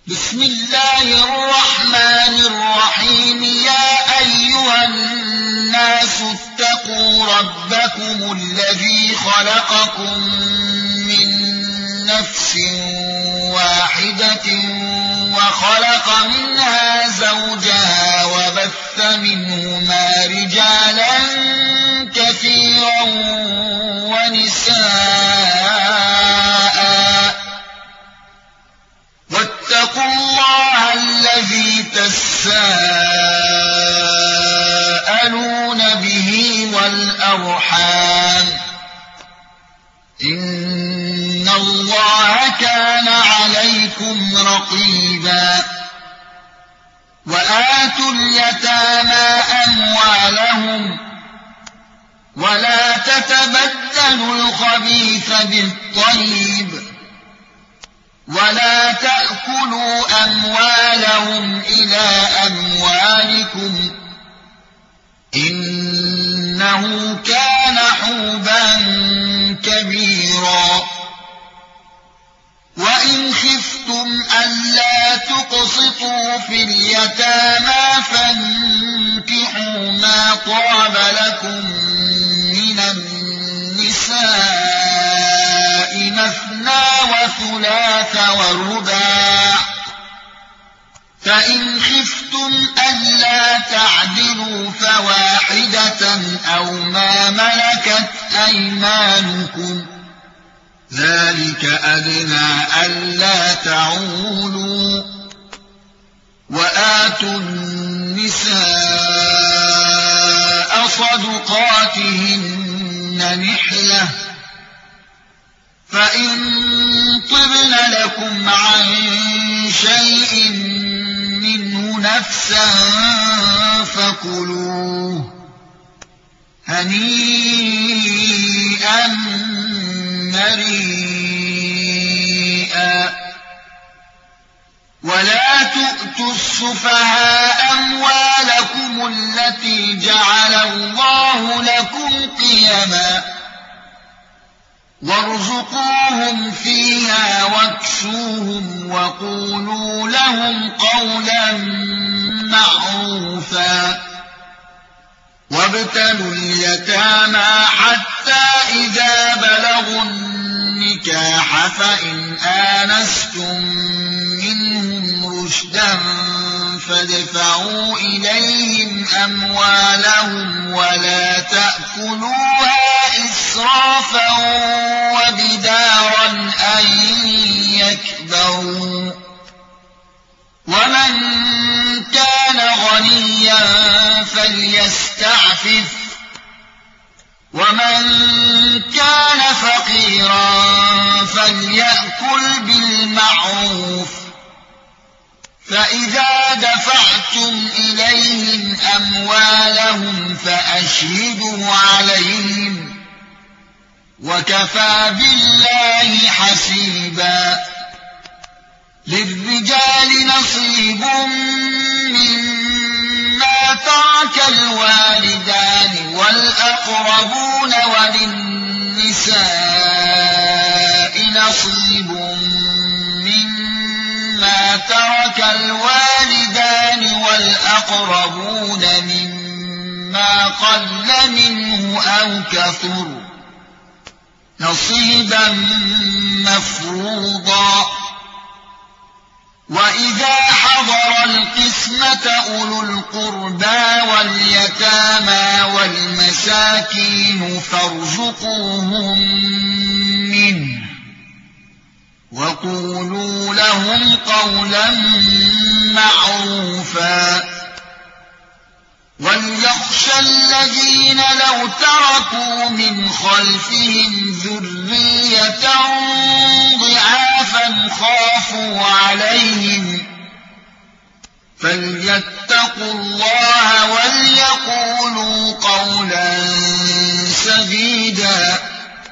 بسم الله الرحمن الرحيم يا أيها الناس اتقوا ربكم الذي خلقكم من نفس واحدة وخلق منها زوجها وبث منهما رجالا كثيرا ونساء واتقوا الله الذي تساءلون به والأرحام إن الله كان عليكم رقيبا وآتوا اليتامى أموالهم ولا تتبدلوا الخبيث بالطيب ولا تأكلوا أموالهم إلى أموالكم إنه كان حوبا كبيرا وإن خفتم ألا تقسطوا في اليتامى فانكحوا ما طاب لكم من النساء مثنى وثلاث ورباع فإن خفتم ألا تعدلوا فواحدة أو ما ملكت أيمانكم ذلك أدنى ألا تعولوا وآتوا النساء صدقاتهن نحلة فإن طبن لكم عن شيء منه نفسا فكلوه هنيئا مريئا ولا تؤتوا السفهاء أموالكم التي جعل الله لكم قيما وارزقوهم فيها واكسوهم وقولوا لهم قولا معروفا وابتلوا اليتامى حتى إذا بلغوا النكاح فإن آنستم منهم رشدا فادفعوا إليهم أموالهم ولا تأكلوها إسرافا وبدارا أن يكبروا ومن كان غنيا فليستعفف ومن كان فقيرا فليأكل بالمعروف فإذا دفعتم إليهم أموالهم فأشهدوا عليهم وكفى بالله حسيبا للرجال نصيب مما ترك الوالدان والأقربون وللنساء نصيب مما ترك الوالدان والأقربون مما قل منه أو كثر نصيبا مفروضا وإذا حضر القسمة أولو القربى واليتامى والمساكين فارزقوهم منه وقولوا لهم قولا معروفا وليخشى الذين لو تركوا من خلفهم ذرية ضعافا خافوا عليهم فليتقوا الله وليقولوا قولا سديدا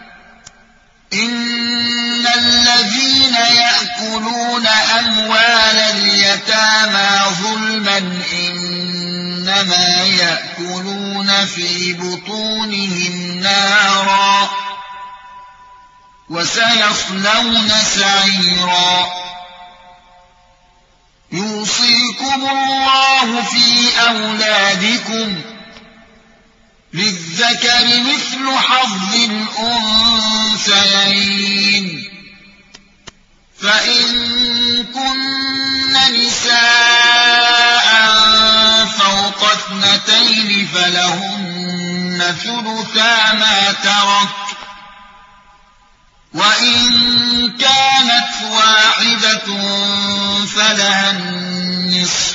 إن الذين يأكلون أموال اليتامى ظلما إنما يأكلون في بطونهم نارا وسيصلون سعيرا للذكر مثل حظ الأنثيين فإن كن نساء فوق 2 فلهن ثلثا ما ترك وإن كانت واحدة فلها النصف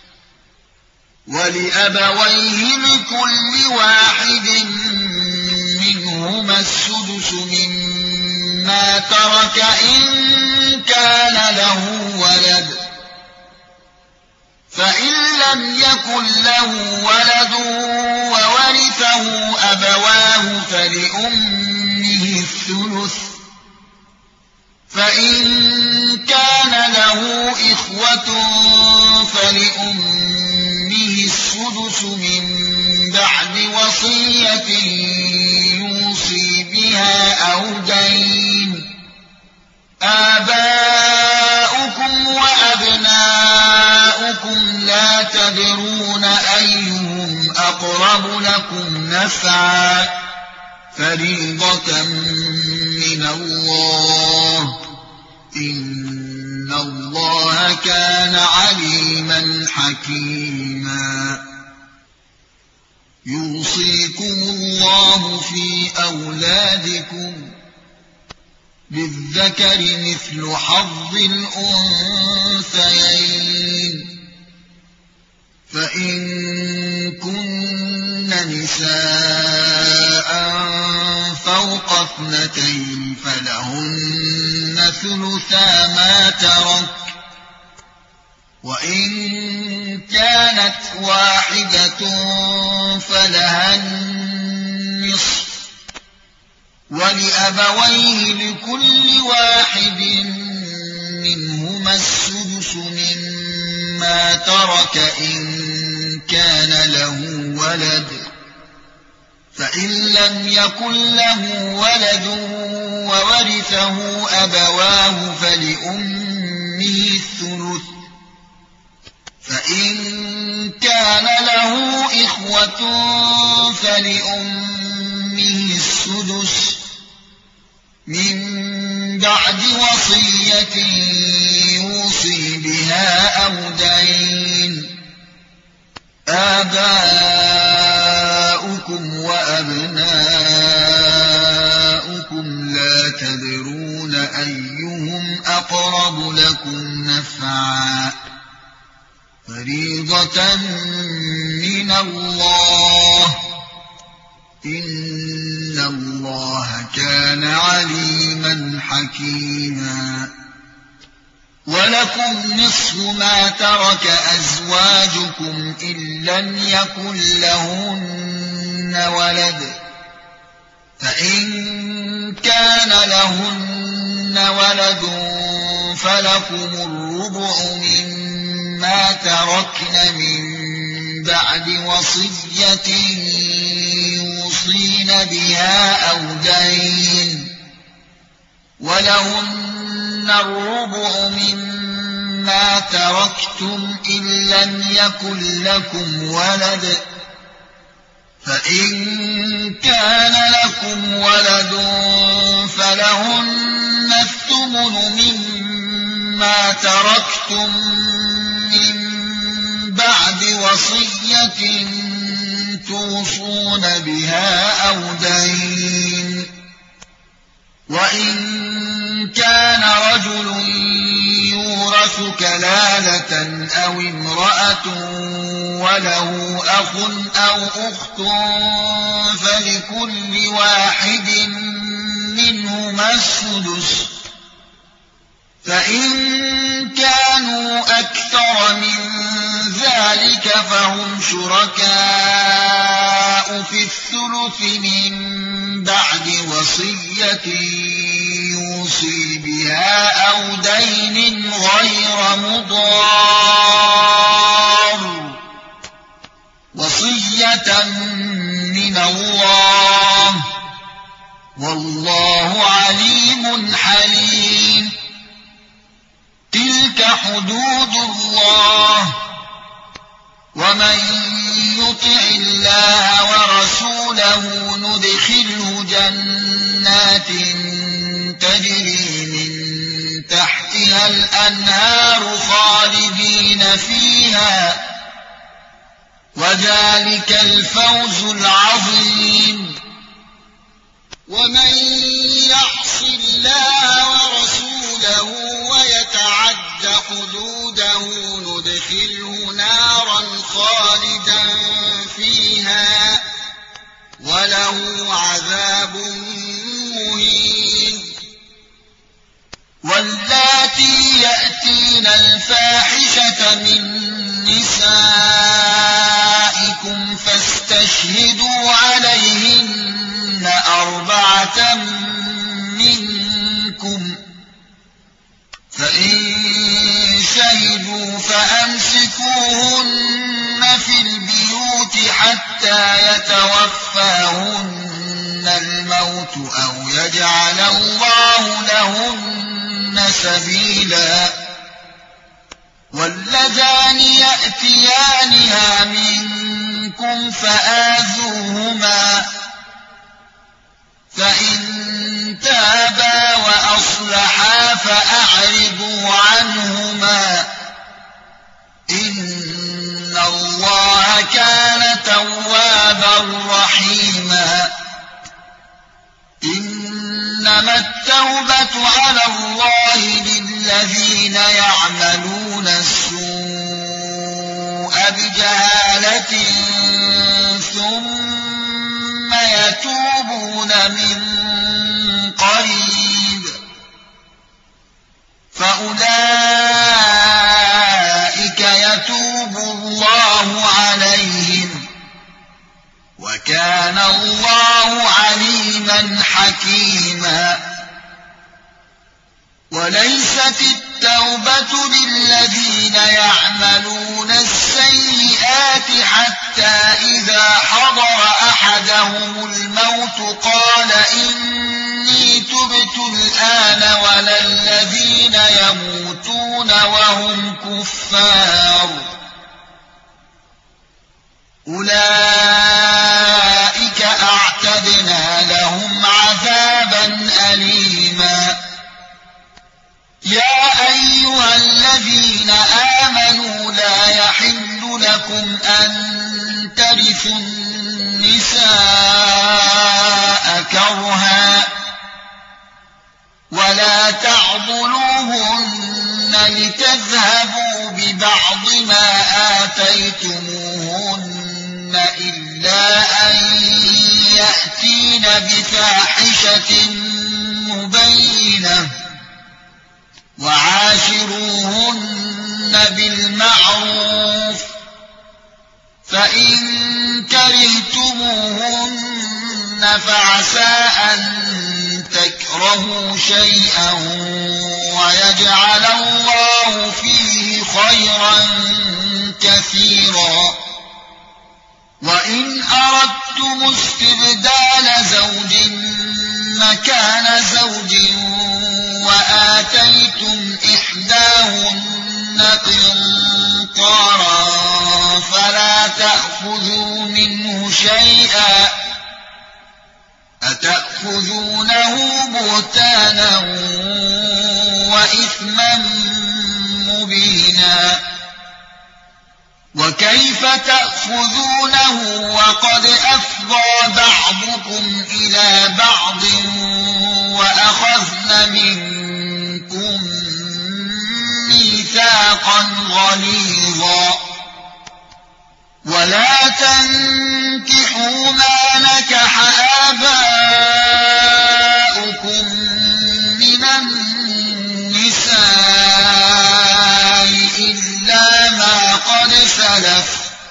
ولأبويه لكل واحد منهما السدس مما ترك إن كان له ولد فإن لم يكن له ولد وورثه أبواه فلأمه الثلث فإن كان له إخوة فلأمه السدس من بعد وصية يوصي بها أو دين آباؤكم وأبناؤكم لا تدرون أيهم أقرب لكم نفعا فريضة من الله إن الله كان عليما حكيما يوصيكم الله في أولادكم للذكر مثل حظ الأنثيين فإن كن نساء فوق 2 فلهن ثلثا ما ترك وإن كانت واحدة فلها النصف ولأبويه لكل واحد منهما السدس مما ترك إن كان له ولد فإن لم يكن له ولد وورثه أبواه فلأمه الثلث فإن كان له إخوة فلأمه السدس من بعد وصية يوصي بها أو دين آباؤكم وأبناؤكم لا تدرون أيهم أقرب لكم نفعا فريضة من الله إن الله كان عليما حكيما ولكم نصف ما ترك أزواجكم إن لم يكن لهن ولد فإن كان لهن ولد فلكم الربع مما تركن من بعد وصية يوصين بها أو دين ولهن الربع مما تركتم إن لم يكن لكم ولد فإن كان لكم ولد فلهن الثمن مما تركتم من بعد وصية توصون بها أو دين وإن كان رجل يورث كلالة أو امرأة وله أخ أو أخت فلكل واحد منهما السدس فإن كانوا أكثر من ذلك فهم شركاء في الثلث من بعد وصية يوصي بها أو دين غير مضار وصية من الله والله عليم حليم تلك حدود الله ومن يطع الله ورسوله ندخله جنات تجري من تحتها الأنهار خالدين فيها وذلك الفوز العظيم. ومن يعص الله ورسوله ويتعد حدوده ندخله نارا خالدا فيها وله عذاب مهين. واللاتي يأتين الفاحشة من نسائكم فاستشهدوا عليهن 4 منكم فإن شهدوا فأمسكوهن في البيوت حتى يتوفاهن الموت أو يجعل الله لهن سبيلا. واللذان يأتيانها منكم فآذوهما فإن تابا وأصلحا فأعرضوا عنهما إن الله كان توابا رحيما. إنما التوبة على الله للذين يعملون السوء بجهالة ثم يتوبون من قريب فأولئك يتوب الله عليهم وكان الله عليما حكيما. وليست التوبة للذين يعملون السيئات حتى إذا حضر أحدهم الموت قال إني تبت الآن ولا الذين يموتون وهم كفار أولئك أعتدنا لهم عذابا أليما. يا أيها الذين آمنوا لا يحل لكم أن ترثوا النساء كرها ولا تعضلوهن لتذهبوا ببعض ما آتيتموهن إلا أن يأتين بفاحشة مبينة وعاشروهن بالمعروف فإن كرهتموهن فعسى أن تكرهوا شيئا ويجعل الله فيه خيرا كثيرا. وإن أردتم استبدال زوج مكان زوج وآتيتم إحداهن قنطارا فلا تأخذوا منه شيئا أتأخذونه بهتانا وإثما مبينا. وكيف تأخذونه وقد أفضى بعضكم إلى بعض وأخذن منكم ميثاقا غليظا. ولا تنكحوا ما نكح آباؤكم من النساء إلا ما قد سلف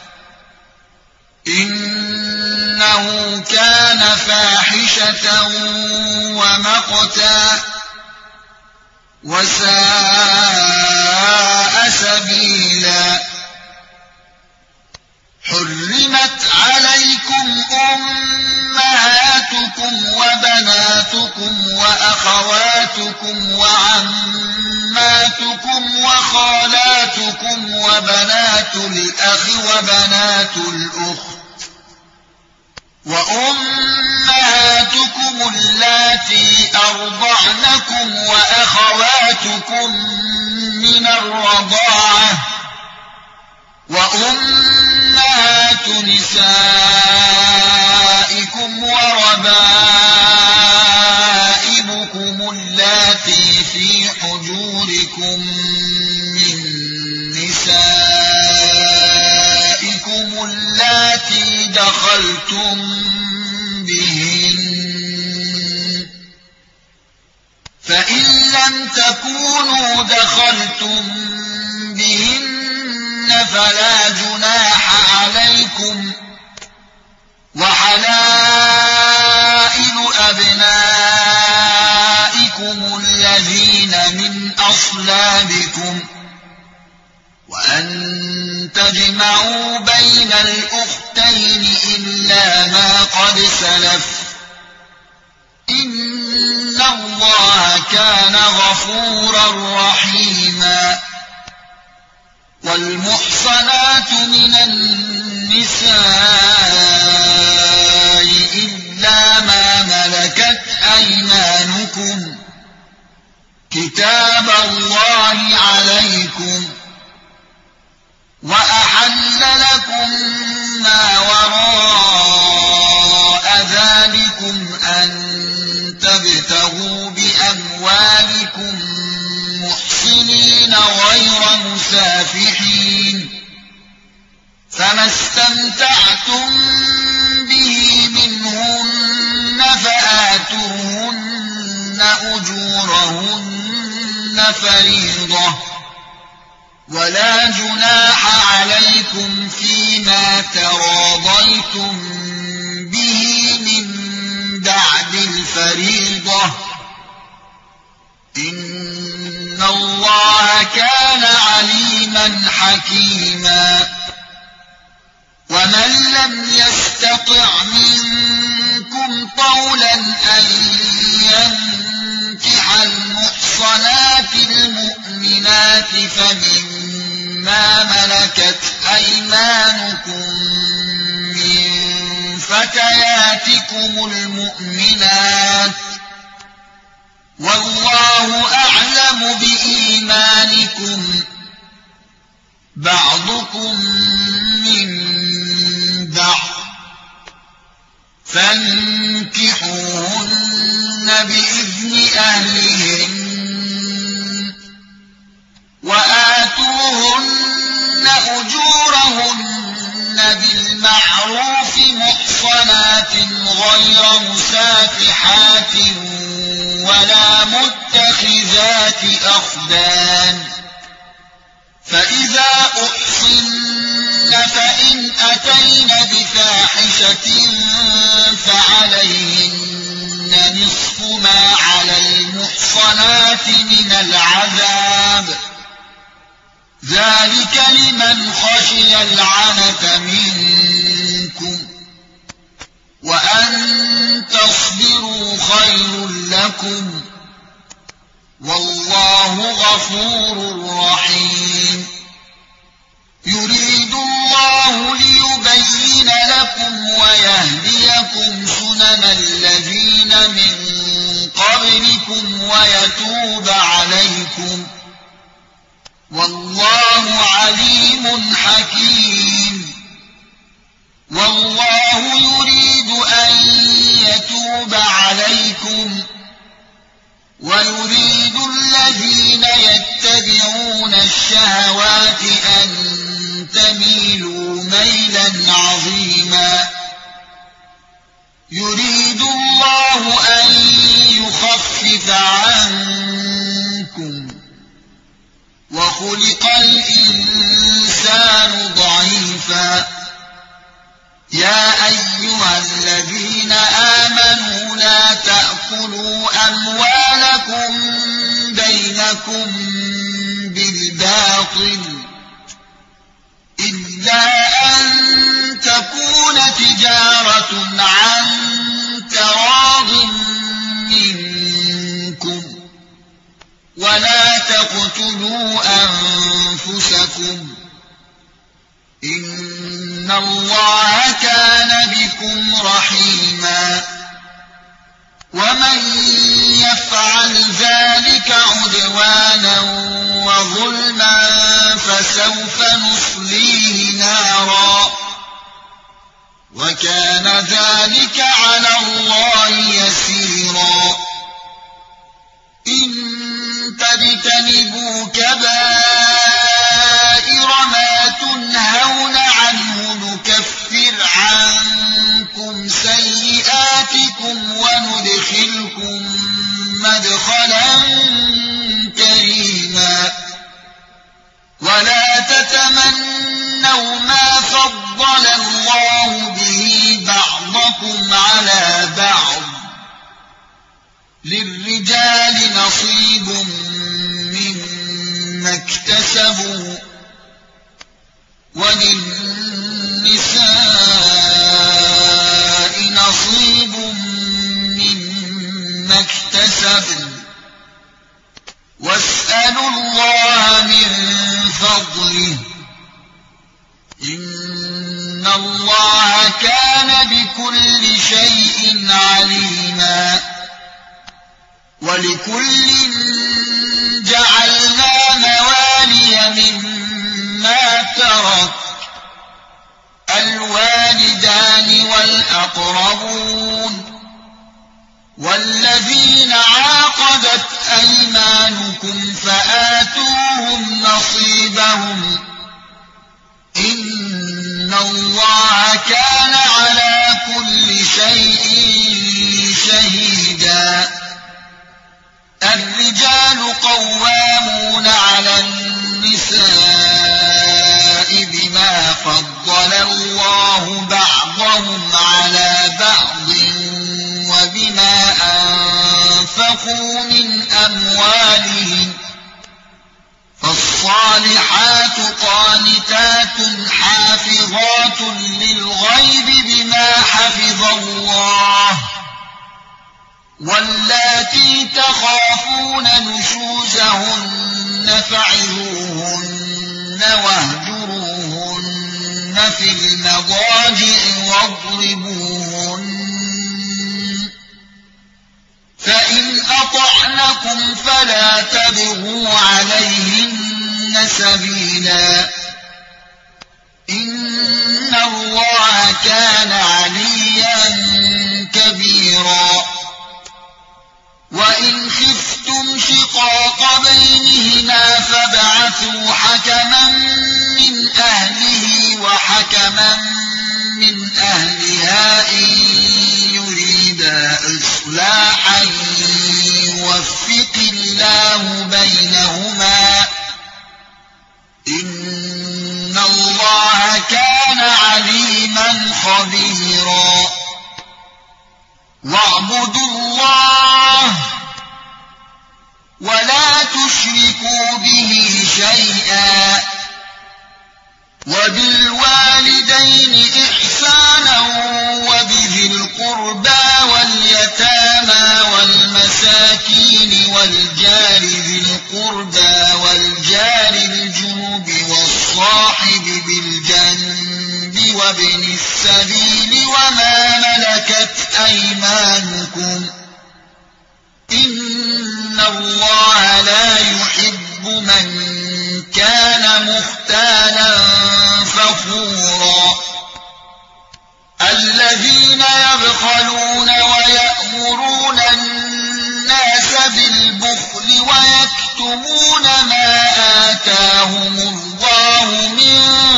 إنه كان فاحشة ومقتا وساء سبيلا. حرمت عليكم أمهاتكم وبناتكم وأخواتكم وعماتكم وخالاتكم أخواتكم وبنات الأخ وبنات الأخت وأمهاتكم اللاتي أرضعنكم وأخواتكم من الرضاعة وأمهات نسائكم وربائبكم اللاتي في حجوركم من نسائكم اللاتي دخلتم بهن فإن لم تكونوا دخلتم بهن فلا جناح عليكم وحلائل أبنائكم الذين من أصلابكم وأن تجمعوا بين الأختين إلا ما قد سلف إن الله كان غفورا رحيما والمحصنات من النساء إلا ما ملكت أيمانكم كتاب الله عليكم وأحل لكم ما وراء ذلكم أن تبتغوا بأموالكم محسنين غير مسافحين فما استمتعتم به منهن فآتوهن أجورهن فريضة ولا جناح عليكم فيما تراضيتم به من بعد الفريضة إن الله كان عليما حكيما ومن لم يستطع منكم طولا أن ينكح المحصنات المؤمنات فمما ملكت أيمانكم من فتياتكم المؤمنات والله أعلم بإيمانكم بعضكم من بعض فانكحوهن بإذن أهلهن وآتوهن أجورهن بالمعروف محصنات غير مسافحات ولا متخذات أخدان فإذا أحصن فإن أتين بفاحشة فعليهن نصف ما على المحصنات من العذاب ذلك لمن خشي العنة منكم وأن تصبروا خير لكم والله غفور رحيم يريد الله ليبين لكم ويهديكم سنن الذين من قبلكم ويتوب عليكم والله عليم حكيم والله يريد أن يتوب عليكم ويريد الذين يتبعون الشهوات أن تميلوا ميلا عظيما يريد الله أن يخفف عنكم وخلق الإنسان ضعيفا يا أيها الذين آمنوا لا تأكلوا أموالكم بينكم بالباطل إلا أن تكون تجارة عن تراض منكم ولا تقتلوا أنفسكم أنفسكم إن الله كان بكم رحيما ومن يفعل ذلك عدوانا وظلما فسوف نصليه نارا وكان ذلك على الله يسيرا إن تجتنبوا كبائر ما تنهون عنه نكفر عنكم سيئاتكم وندخلكم مدخلا كريما ولا تتمنوا ما فضل الله به بعضكم على بعض للرجال نصيب مما اكتسبوا وللنساء نصيب مما اكتسبن واسألوا الله من فضله إن الله كان بكل شيء عليما ولكل جعلنا موالي مما ترك الوالدان والأقربون والذين عاقدت أيمانكم فآتوهم نصيبهم إن الله كان على كل شيء شهيدا الرجال قوامون على النساء بما فضل الله بعضهم على بعض وبما أنفقوا من أموالهم فالصالحات قانتات حافظات للغيب بما حفظ الله واللاتي تخافون نشوزهن فعظوهن واهجروهن في المضاجع واضربوهن فإن أطعنكم فلا تبغوا عليهن سبيلا إن الله كان عليا كبيرا وإن خفتم شقاق بينهما فابعثوا حكما من أهله وحكما من أهلها إن يريدا إصلاحا يوفق الله بينهما إن الله كان عليما خبيرا واعبدوا الله ولا تشركوا به شيئا وبالوالدين إحسانا وبذي القربى واليتامى والمساكين والجار ذي القربى والجار الجنب والصاحب بالجنب وابن السبيل وما ملكت أيمانكم إن الله لا يحب من كان مختالا فخورا الذين يبخلون ويأمرون الناس بالبخل ويكتمون ما آتاهم الله من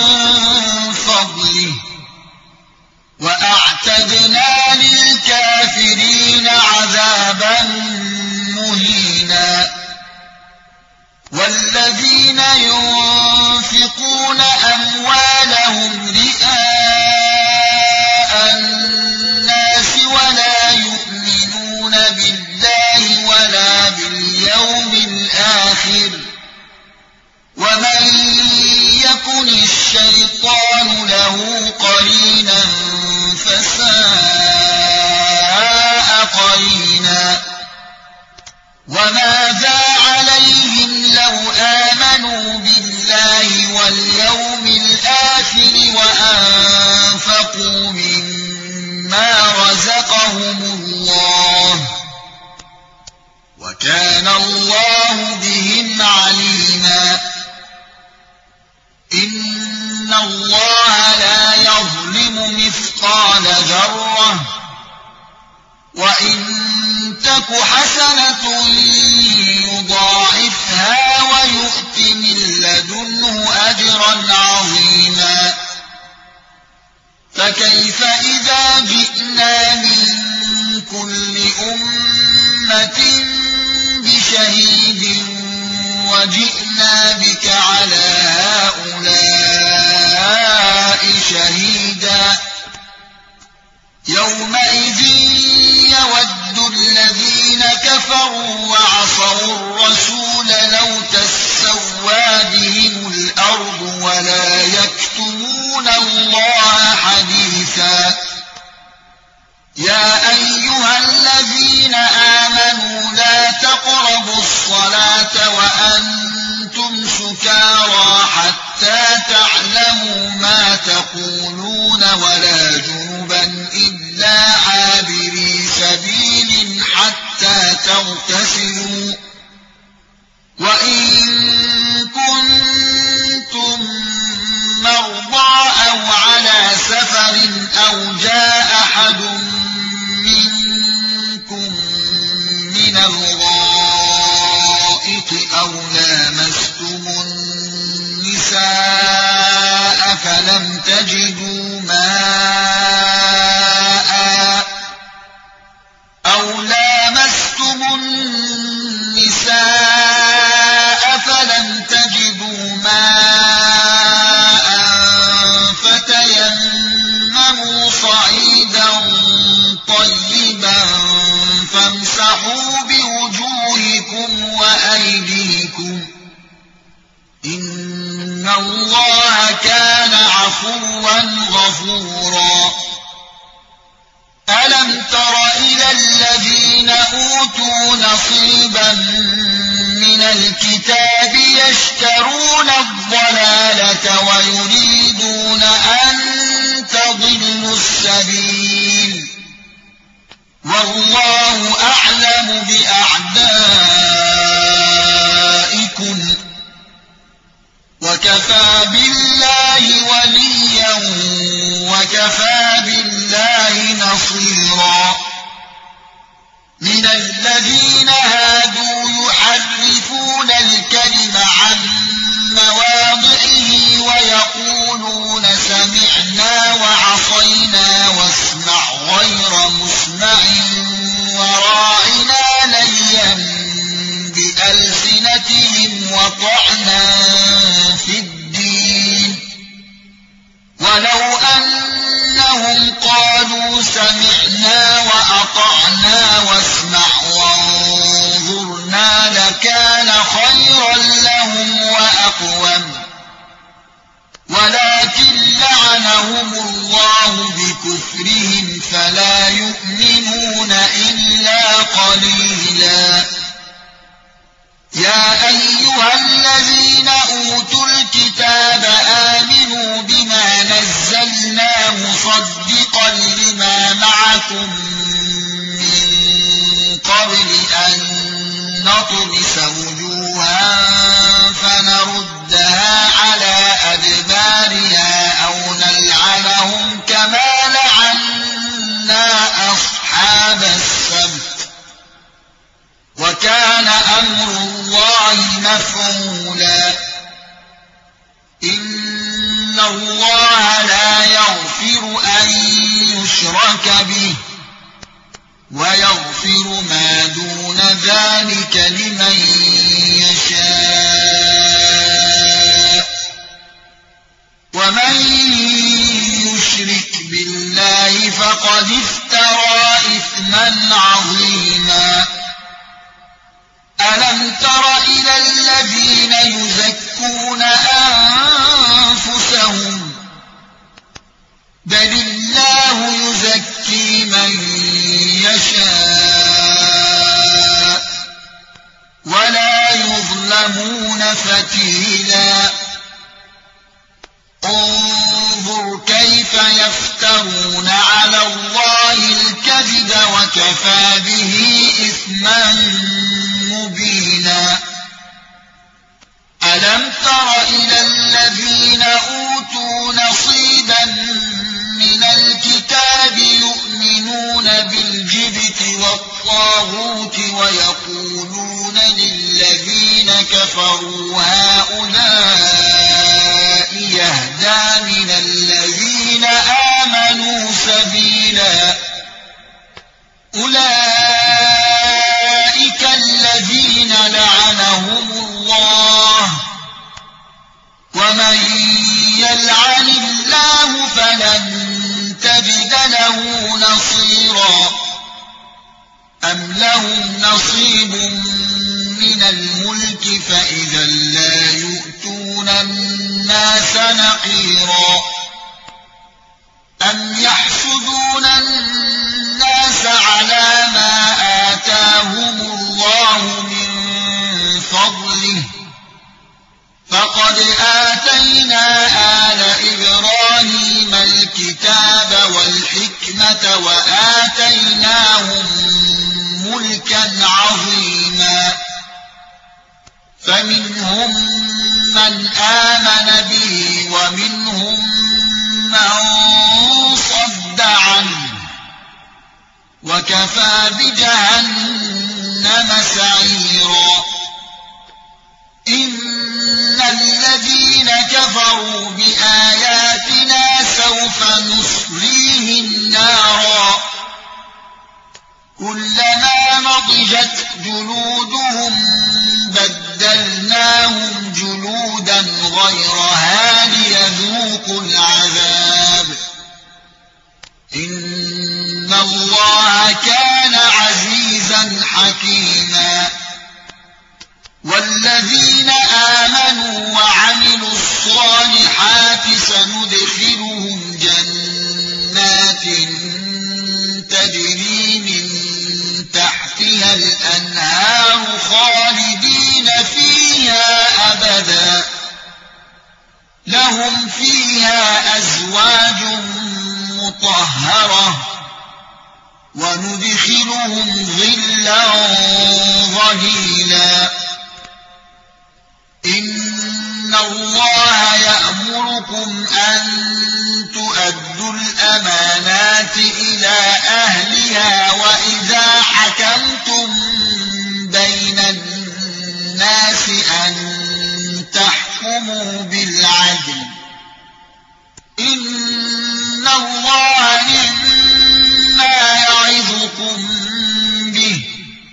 فضله وأعتدنا للكافرين عذابا مهينا والذين ينفقون أموالهم رئاء الناس ولا يؤمنون بالله ولا باليوم الآخر ومن يكن الشيطان له قرينا فساء قرينا وماذا عليهم لو آمنوا بالله بالله واليوم الآخر وأنفقوا مما رزقهم الله وكان الله بهم عليما إن الله لا يظلم مثقال ذرة وإن تك حسنة يضاعفها ويؤت من لدنه أجرا عظيما فكيف إذا جئنا من كل أمة بشهيد وجئنا بك على هؤلاء شهيدا يومئذ يود الذين كفروا وعصوا الرسول لو تسوى بهم الأرض ولا يكتمون الله حديثا يا أيها الذين آمنوا لا تقربوا الصلاة وأنتم سكارى حتى تعلموا ما تقولون ولا جنبا إلا عابري سبيل حتى تغتسلوا وإن كنتم مرضى أو على سفر أو جاء أحد منكم من الغائط أو لامستم النساء فلم تجدوا ماء فتيمموا صعيدا طيبا فامسحوا بوجوهكم وأيديكم إن الله كان عفوا غفورا ألم تر إلى الذين أوتوا نصيبا من الكتاب يشترون الضلالة ويريدون أن تضلوا السبيل والله أعلم بأعدائكم وكفى بالله وليا وكفى بالله نصيرا من الذين هادوا يحرفون الكلم عن مواضعه ويقولون سمعنا وعصينا واسمع غير مسمع وراعنا ليا بألسنتهم وطعنا في الدين ولو أنهم قالوا سمعنا وأطعنا واسمع وانظرنا لكان خيرا لهم وأقوم ولكن لعنهم الله بكفرهم فلا يؤمنون إلا قليلا يا أيها الذين أوتوا الكتاب آمنوا بما نزلنا مصدقا لما معكم من قبل أن نطمس وجوها فنردها على أدبارها أو نلعنهم كما لعنا أصحاب السبت وكان أمر الله مفعولا إن الله لا يغفر أن يشرك به ويغفر ما دون ذلك لمن يشاء ومن يشرك بالله فقد افترى إثما عظيما ألم تر إلى الذين يزكون أنفسهم بل الله يزكي من يشاء ولا يظلمون فتيلا كيف يفترون على الله الكذب وكفى به إثما مبينا ألم تر إلى الذين أوتوا نصيبا من الكتاب يؤمنون بالجبت والطاغوت ويقولون للذين كفروا هؤلاء يهدى من الذين آمنوا سبيلا أولئك الذين لعنهم الله ومن يلعن الله فلن تجد له نصيرا أم لهم نصيب من الملك فإذا لا يؤتون الناس نقيرا أم يحسدون الناس على ما آتاهم الله من فضله فقد آتينا آل إبراهيم الكتاب والحكمة وآتيناهم ملكا عظيما فمنهم من آمن به ومنهم من صد عنه وكفى بجهنم سعيرا إن الذين كفروا بآياتنا سوف نصليهم نارا كلما نضجت جلودهم بدلناهم جلودا غيرها ليذوقوا العذاب إن الله كان عزيزا حكيما والذين آمنوا وعملوا الصالحات سندخلهم جنات تجري من تحتها الأنهار خالدين فيها أبدا لهم فيها أزواج مطهرة وندخلهم ظلا ظليلا إن الله يأمركم أن تؤدوا الأمانات إلى أهلها وإذا حكمتم بين الناس أن تحكموا بالعدل إن الله مما يعظكم به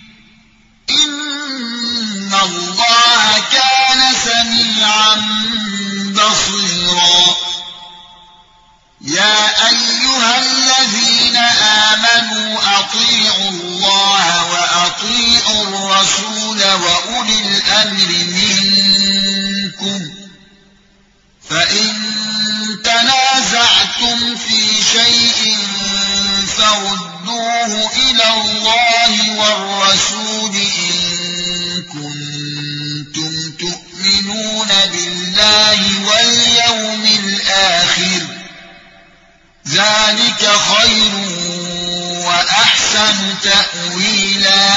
إن الله كان سميعا بصيرا يا أيها الذين آمنوا أطيعوا الله وأطيعوا الرسول وأولي الأمر منكم فإن تنازعتم في شيء فردوه إلى الله والرسول إن كنتم تؤمنون بالله واليوم الآخر ذلك خير وأحسن تأويلا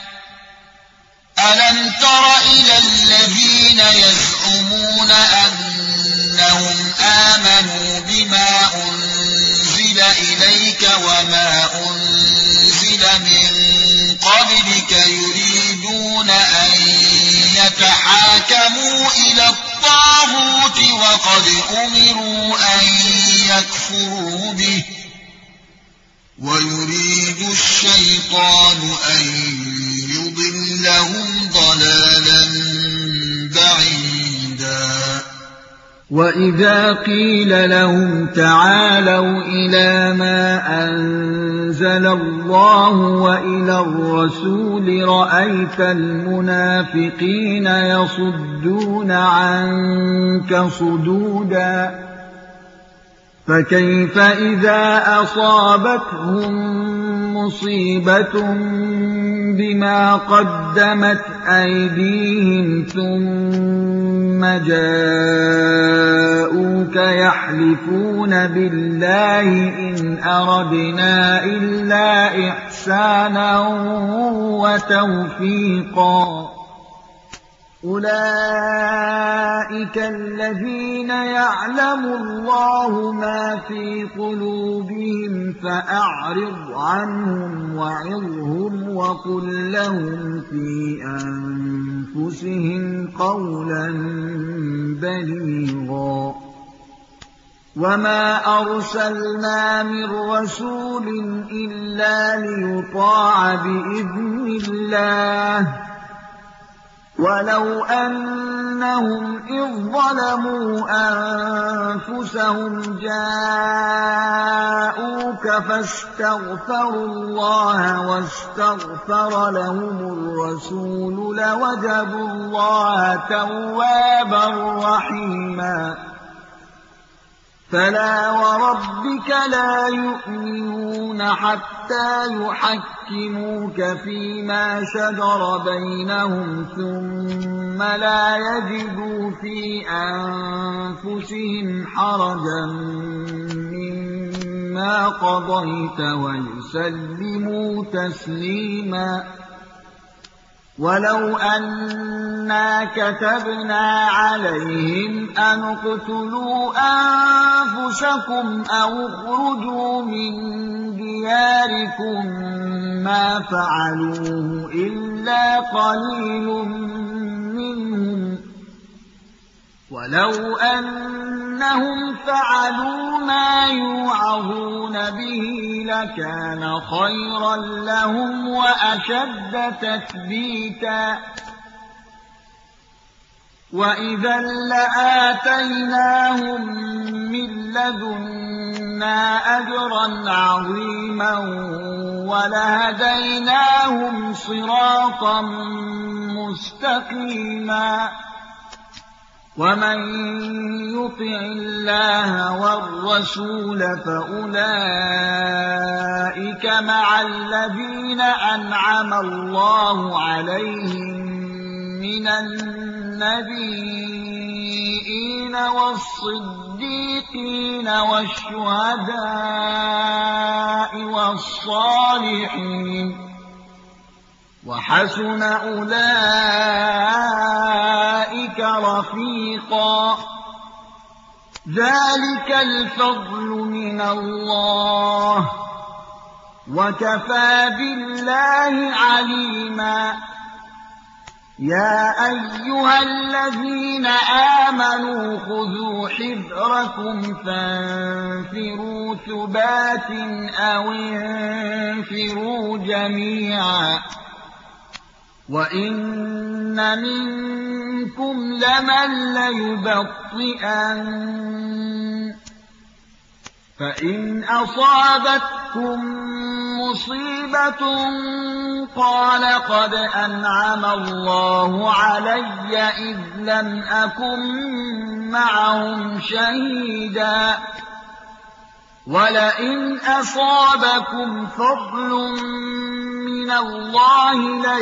ألم تر إلى الذين يزعمون أنهم آمنوا بما أنزل إليك وما أنزل من قبلك يريدون أن يتحاكموا إلى الطاغوت وقد أمروا أن يكفروا به ويريد الشيطان أن يضلهم ضلالا بعيدا وَإِذَا قِيلَ لَهُمْ تَعَالَوْا إِلَى مَا أَنزَلَ اللَّهُ وَإِلَى الرَّسُولِ رَأَيْتَ الْمُنَافِقِينَ يَصُدُّونَ عَنكَ صُدُودًا فَكَيْفَ إِذَا أَصَابَتْهُم مُّصِيبَةٌ بِمَا قَدَّمَتْ أَيْدِيهِمْ ثُمَّ جَاءُوكَ يحلفون بالله إن أردنا إلا إحسانا وتوفيقا أولئك الذين يعلم الله ما في قلوبهم فأعرض عنهم وعظهم وقل لهم في أنفسهم قولا بليغا وما أرسلنا من رسول إلا ليطاع بإذن الله ولو أنهم إذ ظلموا أنفسهم جاءوك فاستغفروا الله واستغفر لهم الرسول لوجدوا الله توابا رحيما فلا وربك لا يؤمنون حتى يحكموك فيما شجر بينهم ثم لا يجدوا في أنفسهم حرجا مما قضيت ويسلموا تسليما ولو أنا كتبنا عليهم أن اقتلوا أنفسكم أو اخرجوا من دياركم ما فعلوه إلا قليل منهم ولو أنهم فعلوا ما يوعظون به لكان خيرا لهم وأشد تثبيتا وإذا لآتيناهم من لدنا أجرا عظيما ولهديناهم صراطا مستقيما ومن يطع الله والرسول فأولئك مع الذين أنعم الله عليهم من النبيين والصديقين والشهداء والصالحين وحسن أولئك رفيقا ذلك الفضل من الله وكفى بالله عليما يا أيها الذين آمنوا خذوا حذركم فانفروا ثبات أو انفروا جميعا وإن منكم لمن ليبطئن فإن أصابتكم مصيبة قال قد أنعم الله علي إذ لم أكن معهم شهيدا ولئن أصابكم فضل من الله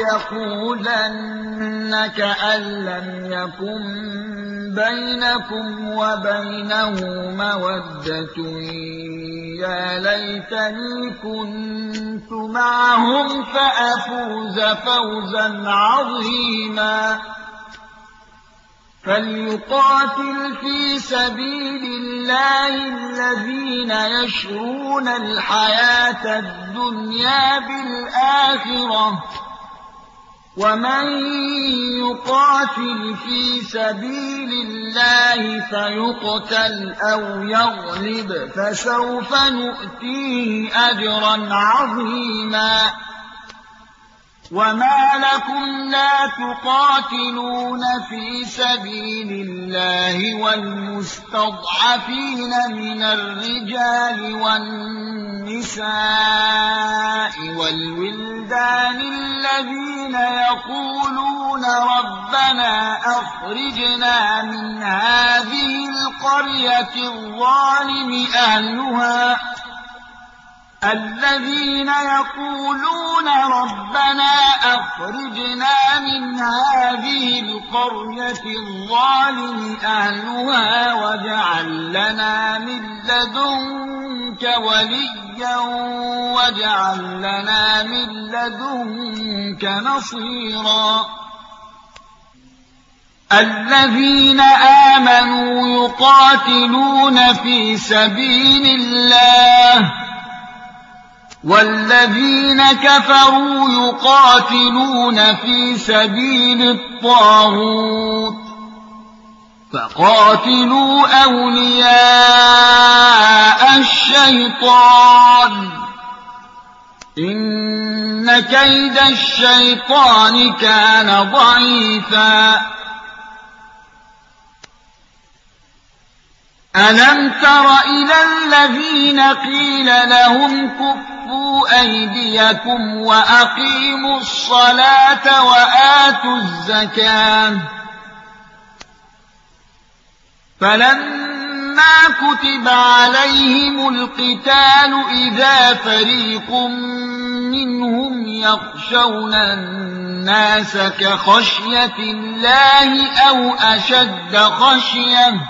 ليقولن كأن لم يكن بينكم وبينه مودة يا ليتني كنت معهم فأفوز فوزا عظيما فليقاتل في سبيل الله الذين يشرون الحياة الدنيا بالآخرة ومن يقاتل في سبيل الله فيقتل أو يغلب فسوف نؤتيه أجرا عظيما وما لكم لا تقاتلون في سبيل الله والمستضعفين من الرجال والنساء والولدان الذين يقولون ربنا أخرجنا من هذه القرية الظالم أهلها الذين يقولون ربنا أخرجنا من هذه القرية الظالم أهلها واجعل لنا من لدنك وليا واجعل لنا من لدنك نصيرا الذين آمنوا يقاتلون في سبيل الله والذين كفروا يقاتلون في سبيل الطاغوت فقاتلوا أولياء الشيطان إن كيد الشيطان كان ضعيفا ألم تر إلى الذين قيل لهم كفوا أيديكم وأقيموا الصلاة وآتوا الزكاة فلما كتب عليهم القتال إذا فريق منهم يخشون الناس كخشية الله أو أشد خشية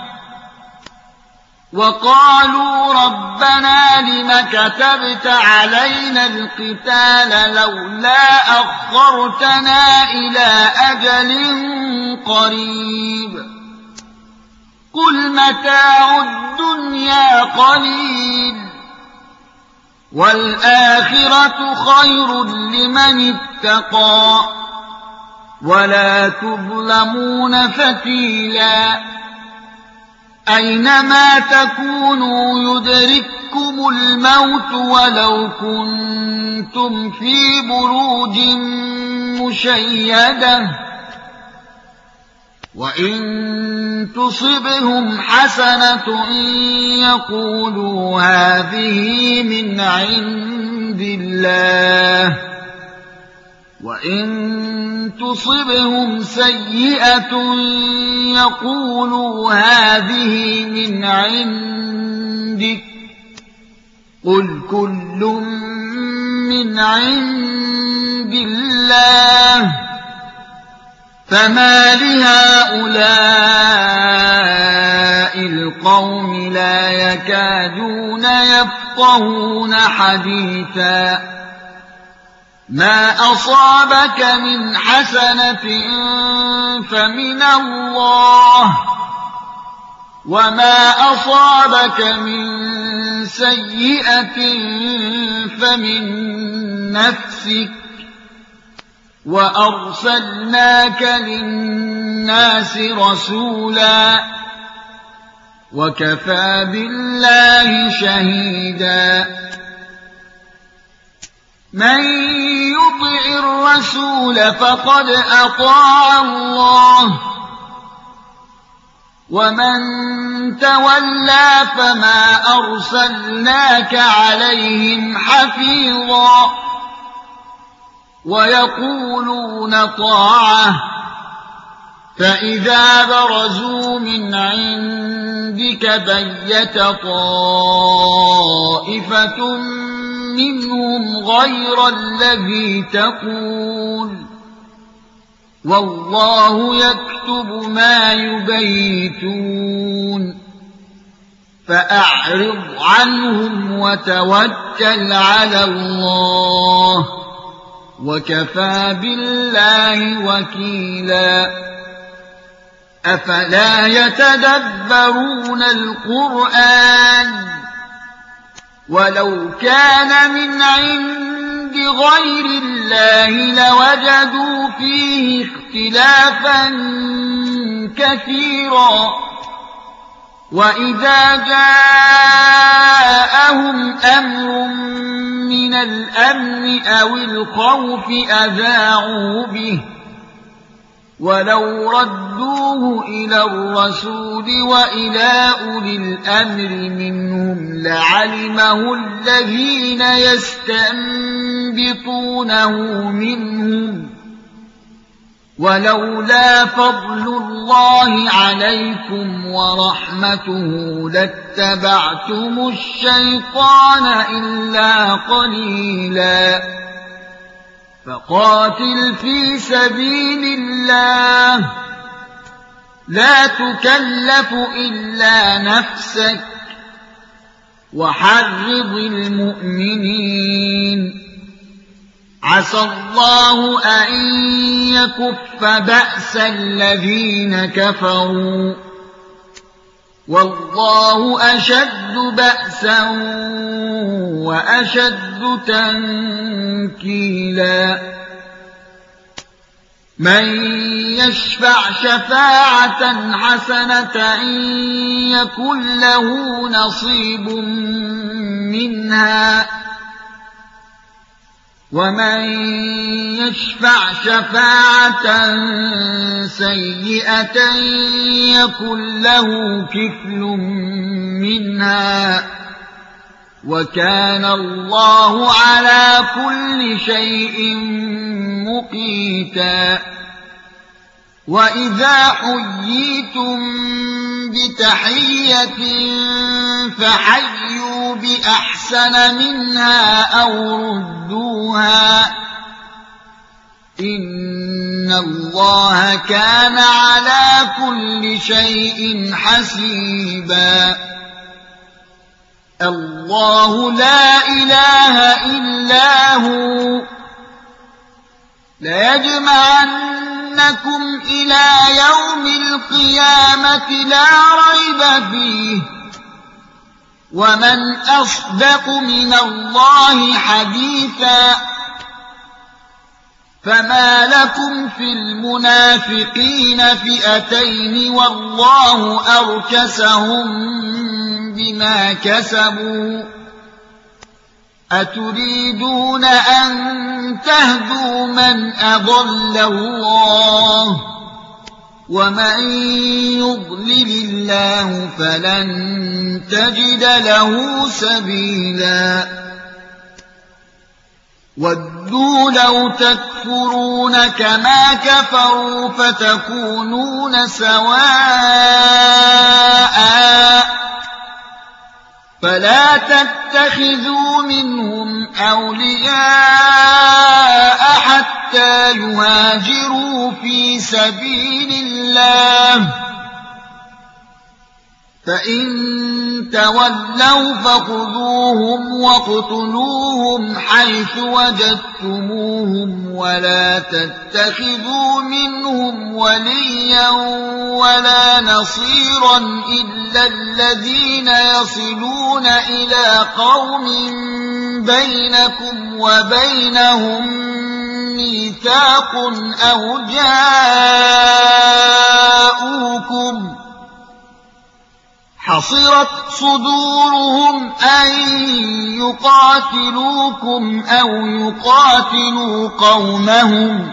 وقالوا ربنا لم كتبت علينا القتال لولا أخرتنا إلى أجل قريب قل متاع الدنيا قليل والآخرة خير لمن اتقى ولا تظلمون فتيلا أينما تكونوا يدرككم الموت ولو كنتم في بروج مشيدة وإن تصبهم حسنة يقولوا هذه من عند الله وإن تصبهم سيئة يقولوا هذه من عندك قل كل من عند الله فما لهؤلاء القوم لا يكادون يفقهون حديثا ما أصابك من حسنة فمن الله وما أصابك من سيئة فمن نفسك وأرسلناك للناس رسولا وكفى بالله شهيدا من يطع الرسول فقد أطاع الله ومن تولى فما أرسلناك عليهم حفيظا ويقولون طاعة فإذا برزوا من عندك بيت طائفة منهم غير الذي تقول والله يكتب ما يبيتون فأعرض عنهم وتوكل على الله وكفى بالله وكيلا أفلا يتدبرون القرآن ولو كان من عند غير الله لوجدوا فيه اختلافا كثيرا وإذا جاءهم أمر من الأمن أو الخوف أذاعوا به ولو ردوه إلى الرسول وإلى أولي الأمر منهم لعلمه الذين يستنبطونه منهم ولولا فضل الله عليكم ورحمته لاتبعتم الشيطان إلا قليلا فقاتل في سبيل الله لا تكلف إلا نفسك وحرض المؤمنين عسى الله أن يكف بأس الذين كفروا والله أشد بأسا وأشد تنكيلا من يشفع شفاعة حسنة يكن له نصيب منها ومن يشفع شفاعة سيئة يكن له كفل منها وكان الله على كل شيء مقيتا وإذا حييتم بتحية فحيوا بأحسن منها أو ردوها إن الله كان على كل شيء حسيبا الله لا إله إلا هو ليجمعنكم إلى يوم القيامة لا ريب فيه ومن أصدق من الله حديثا فما لكم في المنافقين فئتين والله أركسهم بما كسبوا أتريدون أن تهدوا من أضل الله ومن يضلل الله فلن تجد له سبيلا ودوا لو تكفرون كما كفروا فتكونون سواء فلا تتخذوا منهم أولياء حتى يهاجروا في سبيل الله فإن تولوا فخذوهم واقتلوهم حيث وجدتموهم ولا تتخذوا منهم وليا ولا نصيرا إلا الذين يصلون إلى قوم بينكم وبينهم ميثاق أو جاءوكم حصرت صدورهم أن يقاتلوكم أو يقاتلوا قومهم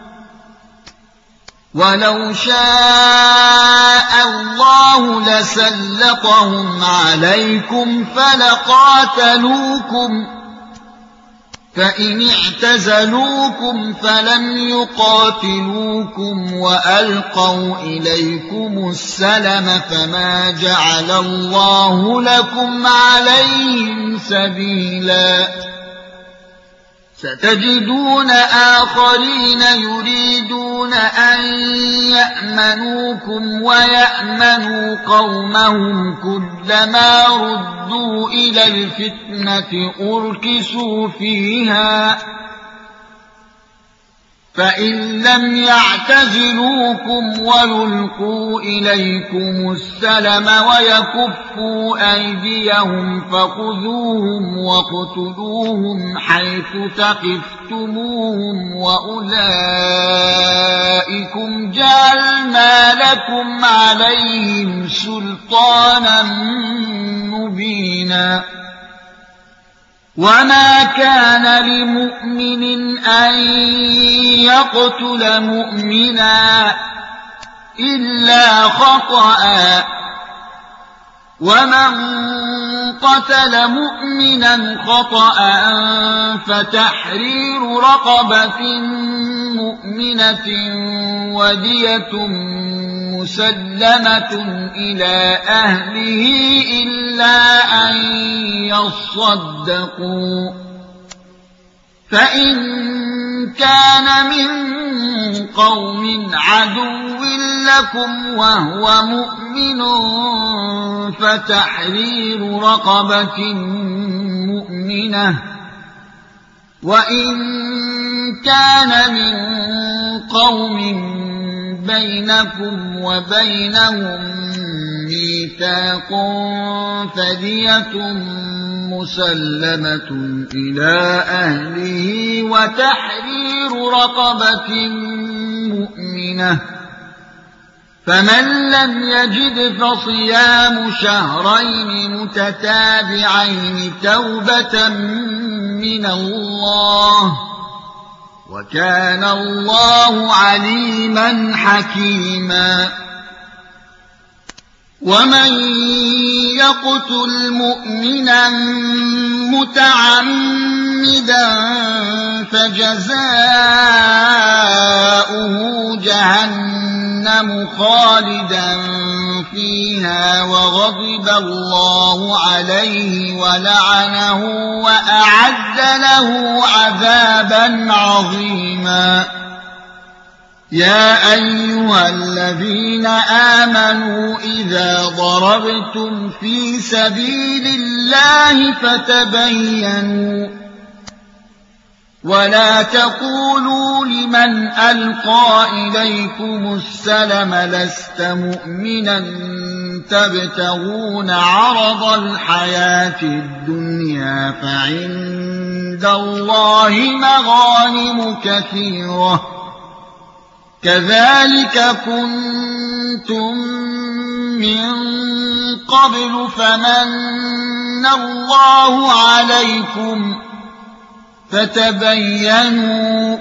ولو شاء الله لسلطهم عليكم فلقاتلوكم فإن اعتزلوكم فلم يقاتلوكم وألقوا إليكم السلم فما جعل الله لكم عليهم سبيلا ستجدون آخرين يريدون أن يأمنوكم ويأمنوا قومهم كلما ردوا إلى الفتنة أركسوا فيها فإن لم يعتزلوكم ويلقوا إليكم السلم ويكفوا أيديهم فخذوهم واقتلوهم حيث ثقفتموهم وأولئكم جعلنا لكم عليهم سلطانا مبينا وما كان لمؤمن أن يقتل مؤمنا إلا خطأ ومن قتل مؤمنا خطأ فتحرير رقبة مؤمنة ودية مسلمة إلى أهله إلا أن يصدقوا فإن كان من قوم عدو لكم وهو مؤمن فتحرير رقبة مؤمنة وإن كان من قوم بينكم وبينهم ميثاق فدية مسلمة إلى أهله وتحرير رقبة مؤمنة فمن لم يجد فصيام شهرين متتابعين توبة من الله وكان الله عليما حكيما ومن يقتل مؤمنا متعمدا فجزاؤه جهنم خالدا فيها وغضب الله عليه ولعنه وأعد له عذابا عظيما يا أيها الذين آمنوا إذا ضربتم في سبيل الله فتبينوا ولا تقولوا لمن ألقى إليكم السلم لست مؤمنا تبتغون عرض الحياة الدنيا فعند الله مغانم كثيرة كذلك كنتم من قبل فمن الله عليكم فتبينوا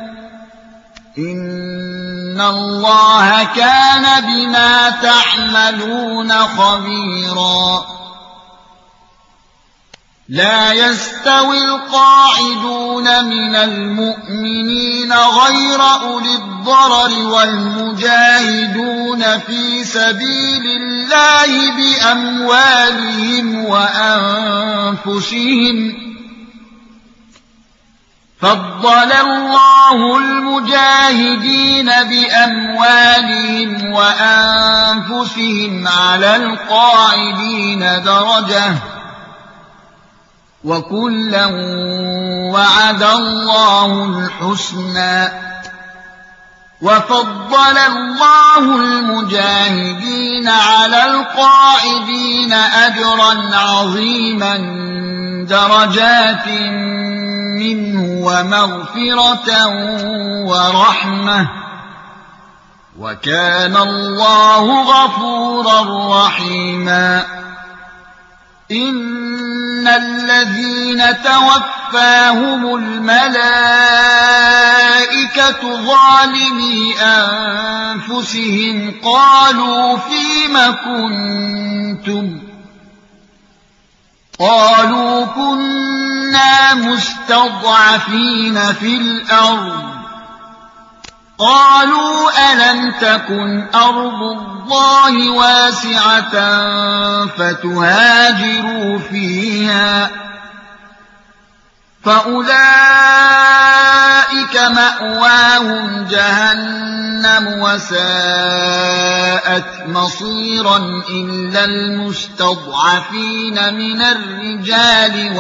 إن الله كان بما تعملون خبيرا لا يستوي القاعدون من المؤمنين غير أولي الضرر والمجاهدون في سبيل الله بأموالهم وأنفسهم فضل الله المجاهدين بأموالهم وأنفسهم على القاعدين درجة وكلا وعد الله الحسنى وفضل الله المجاهدين على القاعدين أجرا عظيما درجات منه ومغفرة ورحمة وكان الله غفورا رحيما إن الذين توفاهم الملائكة ظالمي أنفسهم قالوا فيم كنتم قالوا كنا مستضعفين في الأرض قالوا ألم تكن أرض الله واسعة فتهاجروا فيها فأولئك مأواهم جهنم وساءت مصيرا إلا المستضعفين من الرجال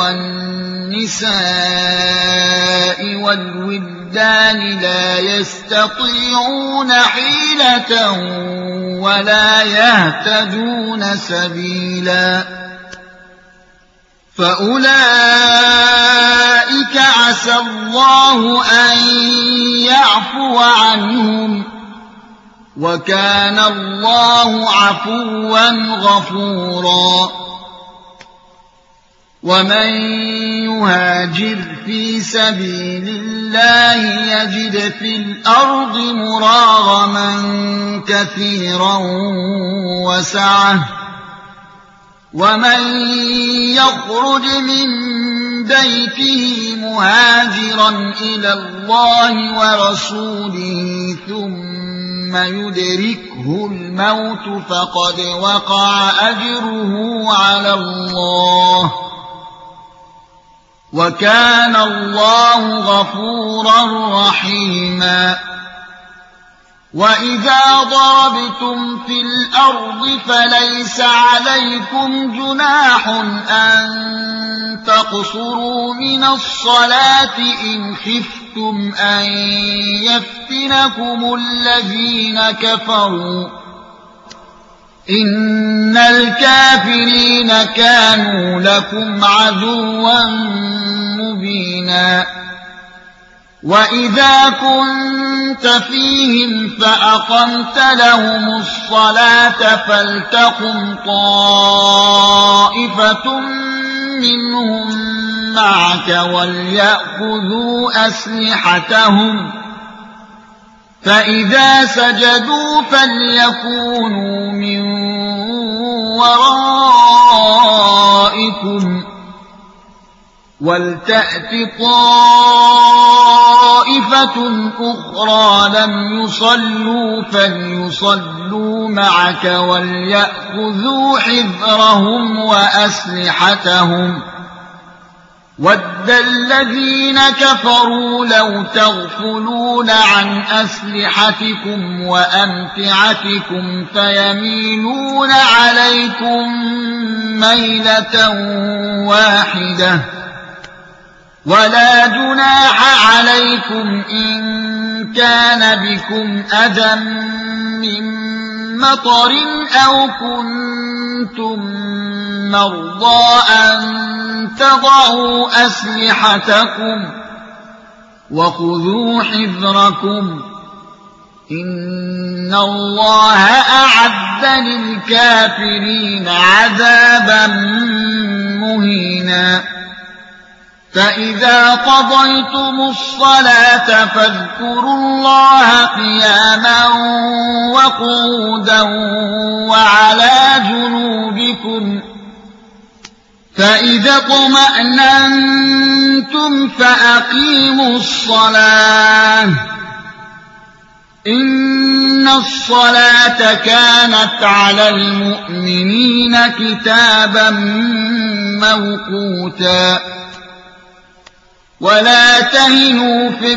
والنساء والولدان لا يستطيعون حيلة ولا يهتدون سبيلا فأولئك عسى الله أن يعفو عنهم وكان الله عفوا غفورا ومن يهاجر في سبيل الله يجد في الأرض مراغما كثيرا وسعة ومن يخرج من بيته مهاجرا إلى الله ورسوله ثم يدركه الموت فقد وقع أجره على الله وكان الله غفورا رحيما وإذا ضربتم في الأرض فليس عليكم جناح أن تقصروا من الصلاة إن خفتم أن يفتنكم الذين كفروا إن الكافرين كانوا لكم عدوا مبينا وإذا كنت فيهم فأقمت لهم الصلاة فلتقم طائفة منهم معك وليأخذوا أسلحتهم فإذا سجدوا فليكونوا من ورائكم ولتأت طائفة أخرى لم يصلوا فليصلوا معك وليأخذوا حذرهم وأسلحتهم ود الذين كفروا لو تغفلون عن أسلحتكم وأمتعتكم فيميلون عليكم ميلة واحدة ولا جناح عليكم إن كان بكم أذى من مطر أو كنتم مرضى أن تضعوا أسلحتكم وخذوا حذركم إن الله أعد للكافرين عذابا مهينا فإذا قضيتم الصلاة فاذكروا الله قياما وقعودا وعلى جنوبكم فإذا اطمأننتم فأقيموا الصلاة إن الصلاة كانت على المؤمنين كتابا موقوتا ولا تهنوا في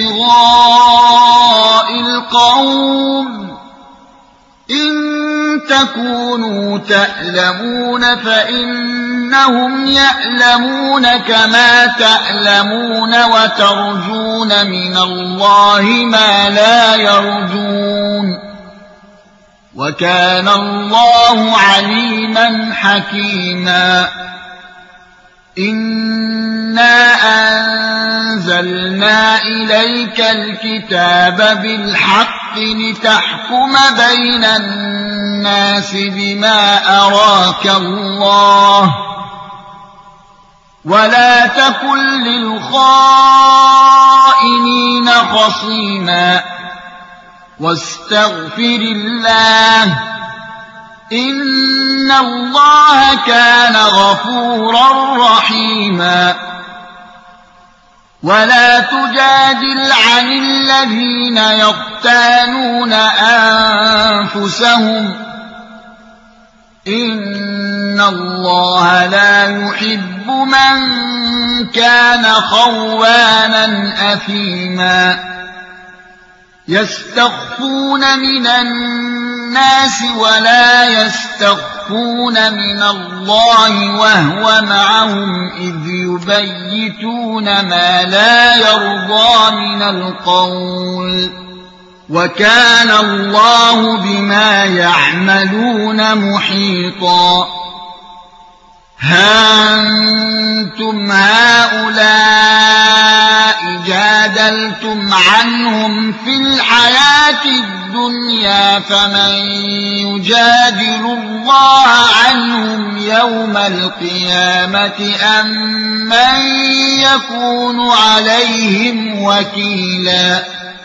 ابتغاء القوم إن تكونوا تألمون فإنهم يألمون كما تألمون وترجون من الله ما لا يرجون وكان الله عليما حكيما إنا أنزلنا إليك الكتاب بالحق لتحكم بين الناس بما أراك الله ولا تكن للخائنين خصيما واستغفر الله إن الله كان غفورا رحيما ولا تجادل عن الذين يختانون أنفسهم إن الله لا يحب من كان خوانا أثيما يستخفون من الناس ولا يستخفون من الله وهو معهم إذ يبيتون ما لا يرضى من القول وكان الله بما يعملون محيطا ها أنتم هؤلاء جادلتم عنهم في الحياة الدنيا فمن يجادل الله عنهم يوم القيامة أم من يكون عليهم وكيلا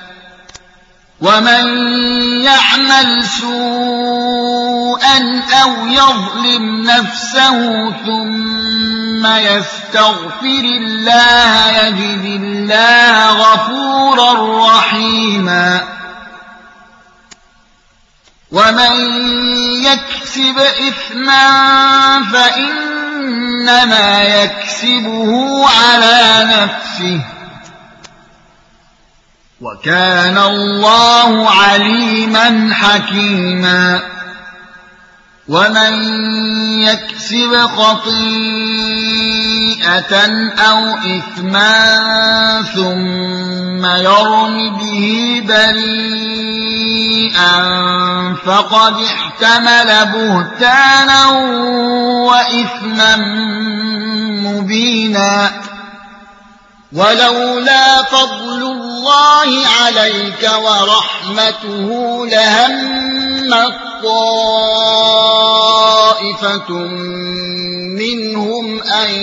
ومن يعمل سوءا أو يظلم نفسه ثم ثم يستغفر الله يجد الله غفورا رحيما ومن يكسب إثما فإنما يكسبه على نفسه وكان الله عليما حكيما ومن يكسب خطيئة أو إثما ثم يرم به بريئا فقد احتمل بهتانا وإثما مبينا ولولا فضل الله عليك ورحمته لهمت طائفة منهم أن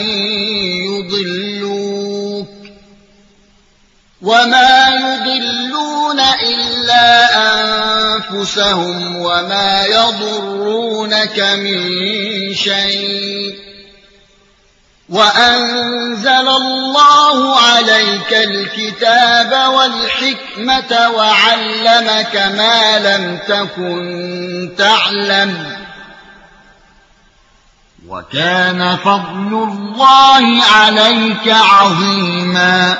يضلوك وما يضلون إلا أنفسهم وما يضرونك من شيء وأنزل الله عليك الكتاب والحكمة وعلمك ما لم تكن تعلم وكان فضل الله عليك عظيما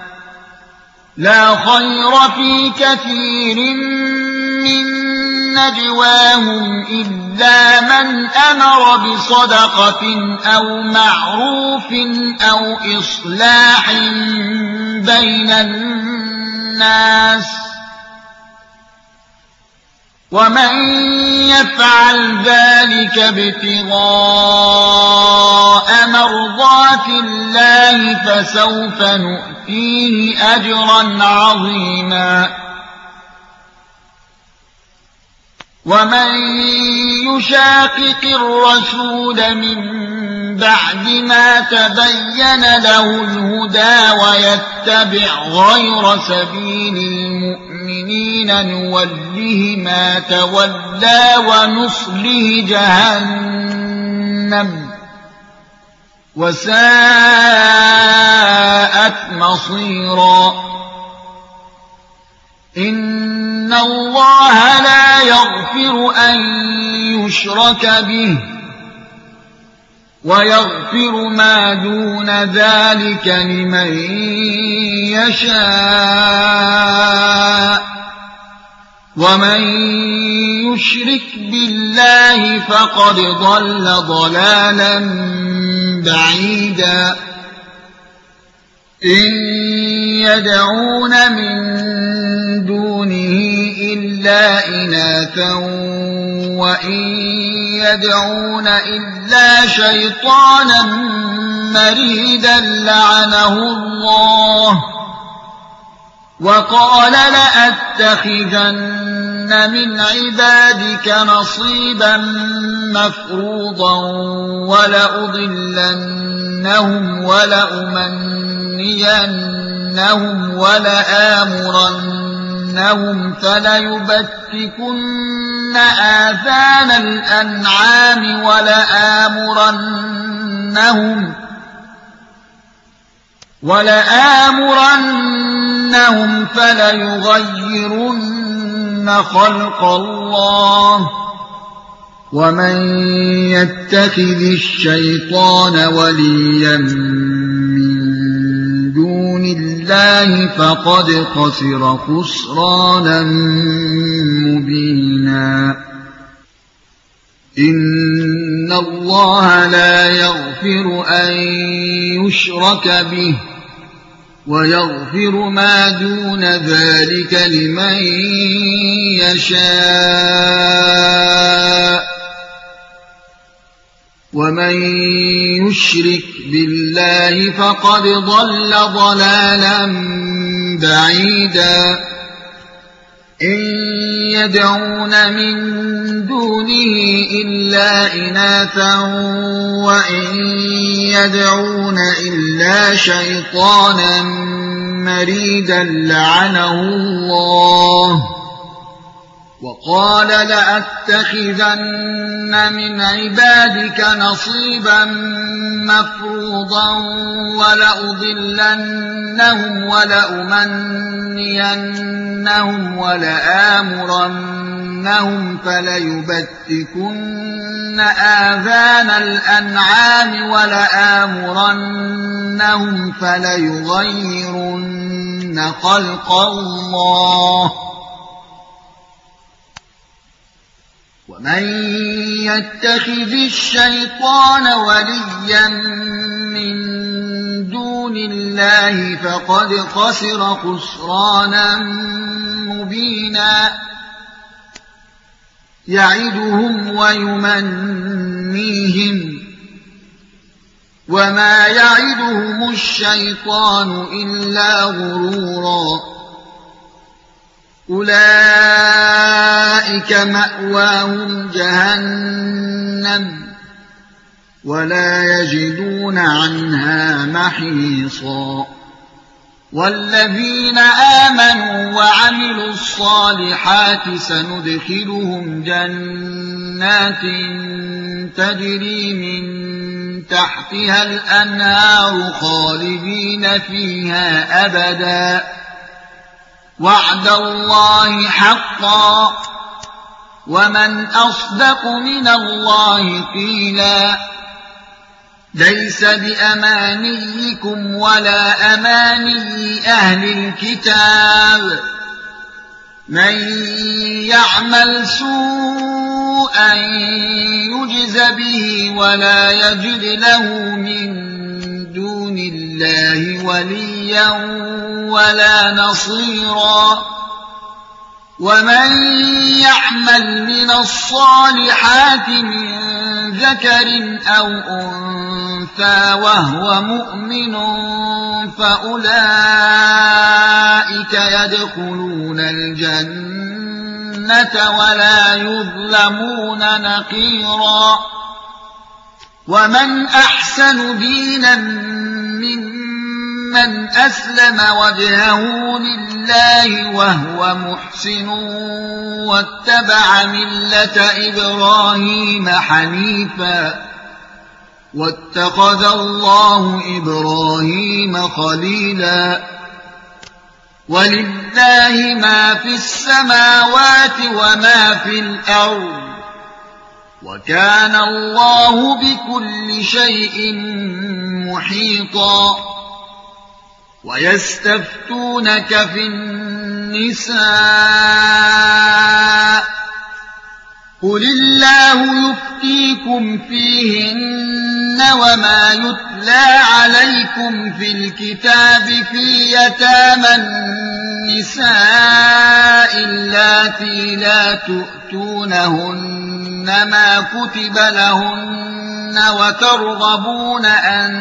لا خير في كثير من نجواهم إلا من أمر بصدقة أو معروف أو إصلاح بين الناس ومن يفعل ذلك ابتغاء مرضات الله فسوف نؤتيه أجرا عظيما ومن يشاقق الرسول من بعد ما تبين له الهدى ويتبع غير سبيل المؤمنين نوله ما تولى ونصله جهنم وساءت مصيرا إن الله لا يغفر أن يشرك به ويغفر ما دون ذلك لمن يشاء ومن يشرك بالله فقد ضل ضلالا بعيدا إن يدعون من دونه إلا إناثا وإن يدعون إلا شيطانا مريدا لعنه الله وقال لأتخذن من عبادك نصيبا مفروضا ولأضلنهم ولأمنينهم ولآمرنهم فليبتكن آذان الأنعام ولآمرنهم فليغيرن خلق الله ومن يتخذ الشيطان وليا من دون الله فقد خسر خسرانا مبينا إن الله لا يغفر أن يشرك به ويغفر ما دون ذلك لمن يشاء ومن يشرك بالله فقد ضل ضلالا بعيدا إن يدعون من دونه إلا إناثا وإن يدعون إلا شيطانا مريدا لعنه الله وقال لأتخذن من عبادك نصيبا مفروضا ولأضلنهم ولأمنينهم ولآمرنهم فليبتكن آذان الأنعام ولآمرنهم فليغيرن خلق الله ومن يتخذ الشيطان وليا من دون الله فقد خسر خسرانا مبينا يعدهم ويمنيهم وما يعدهم الشيطان إلا غرورا أولئك مأواهم جهنم ولا يجدون عنها محيصا والذين آمنوا وعملوا الصالحات سندخلهم جنات تجري من تحتها الأنهار خالدين فيها أبدا وعد الله حقا ومن أصدق من الله قيلا ليس بأمانيكم ولا أماني أهل الكتاب من يعمل سوءا يجز به ولا يجد له من دون الله وليا ولا نصيرا ومن يعمل من الصالحات من ذكر أو أنثى وهو مؤمن فأولئك يدخلون الجنة ولا يظلمون نقيرا ومن أحسن دينا ممن أسلم وجهه لله وهو محسن واتبع ملة إبراهيم حنيفا واتخذ الله إبراهيم خليلا ولله ما في السماوات وما في الأرض وكان الله بكل شيء محيطا ويستفتونك في النساء قل الله يفتيكم فيهن وما يتلى عليكم في الكتاب في يتامى النساء اللاتي لا تؤتونهن ما كتب لهن وترغبون أن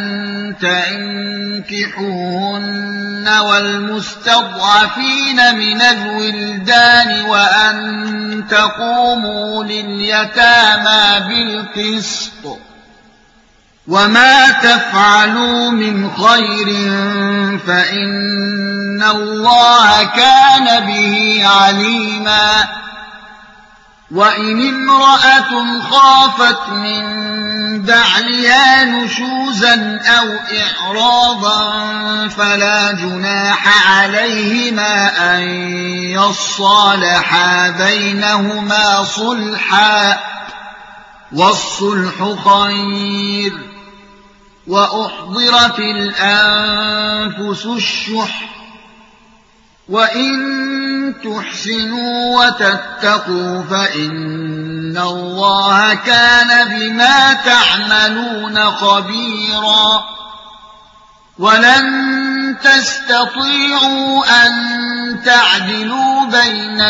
تنكحوهن والمستضعفين من الولدان وأن تقوموا لليتامى بالقسط وما تفعلوا من خير فإن الله كان به عليما وإن امرأة خافت من بعلها نشوزا أو إعراضا فلا جناح عليهما أن يصالحا بينهما صلحا والصلح خير وأحضرت الأنفس الشح وإن تحسنوا وتتقوا فإن الله كان بما تعملون خبيرا ولن تستطيعوا أن تعدلوا بين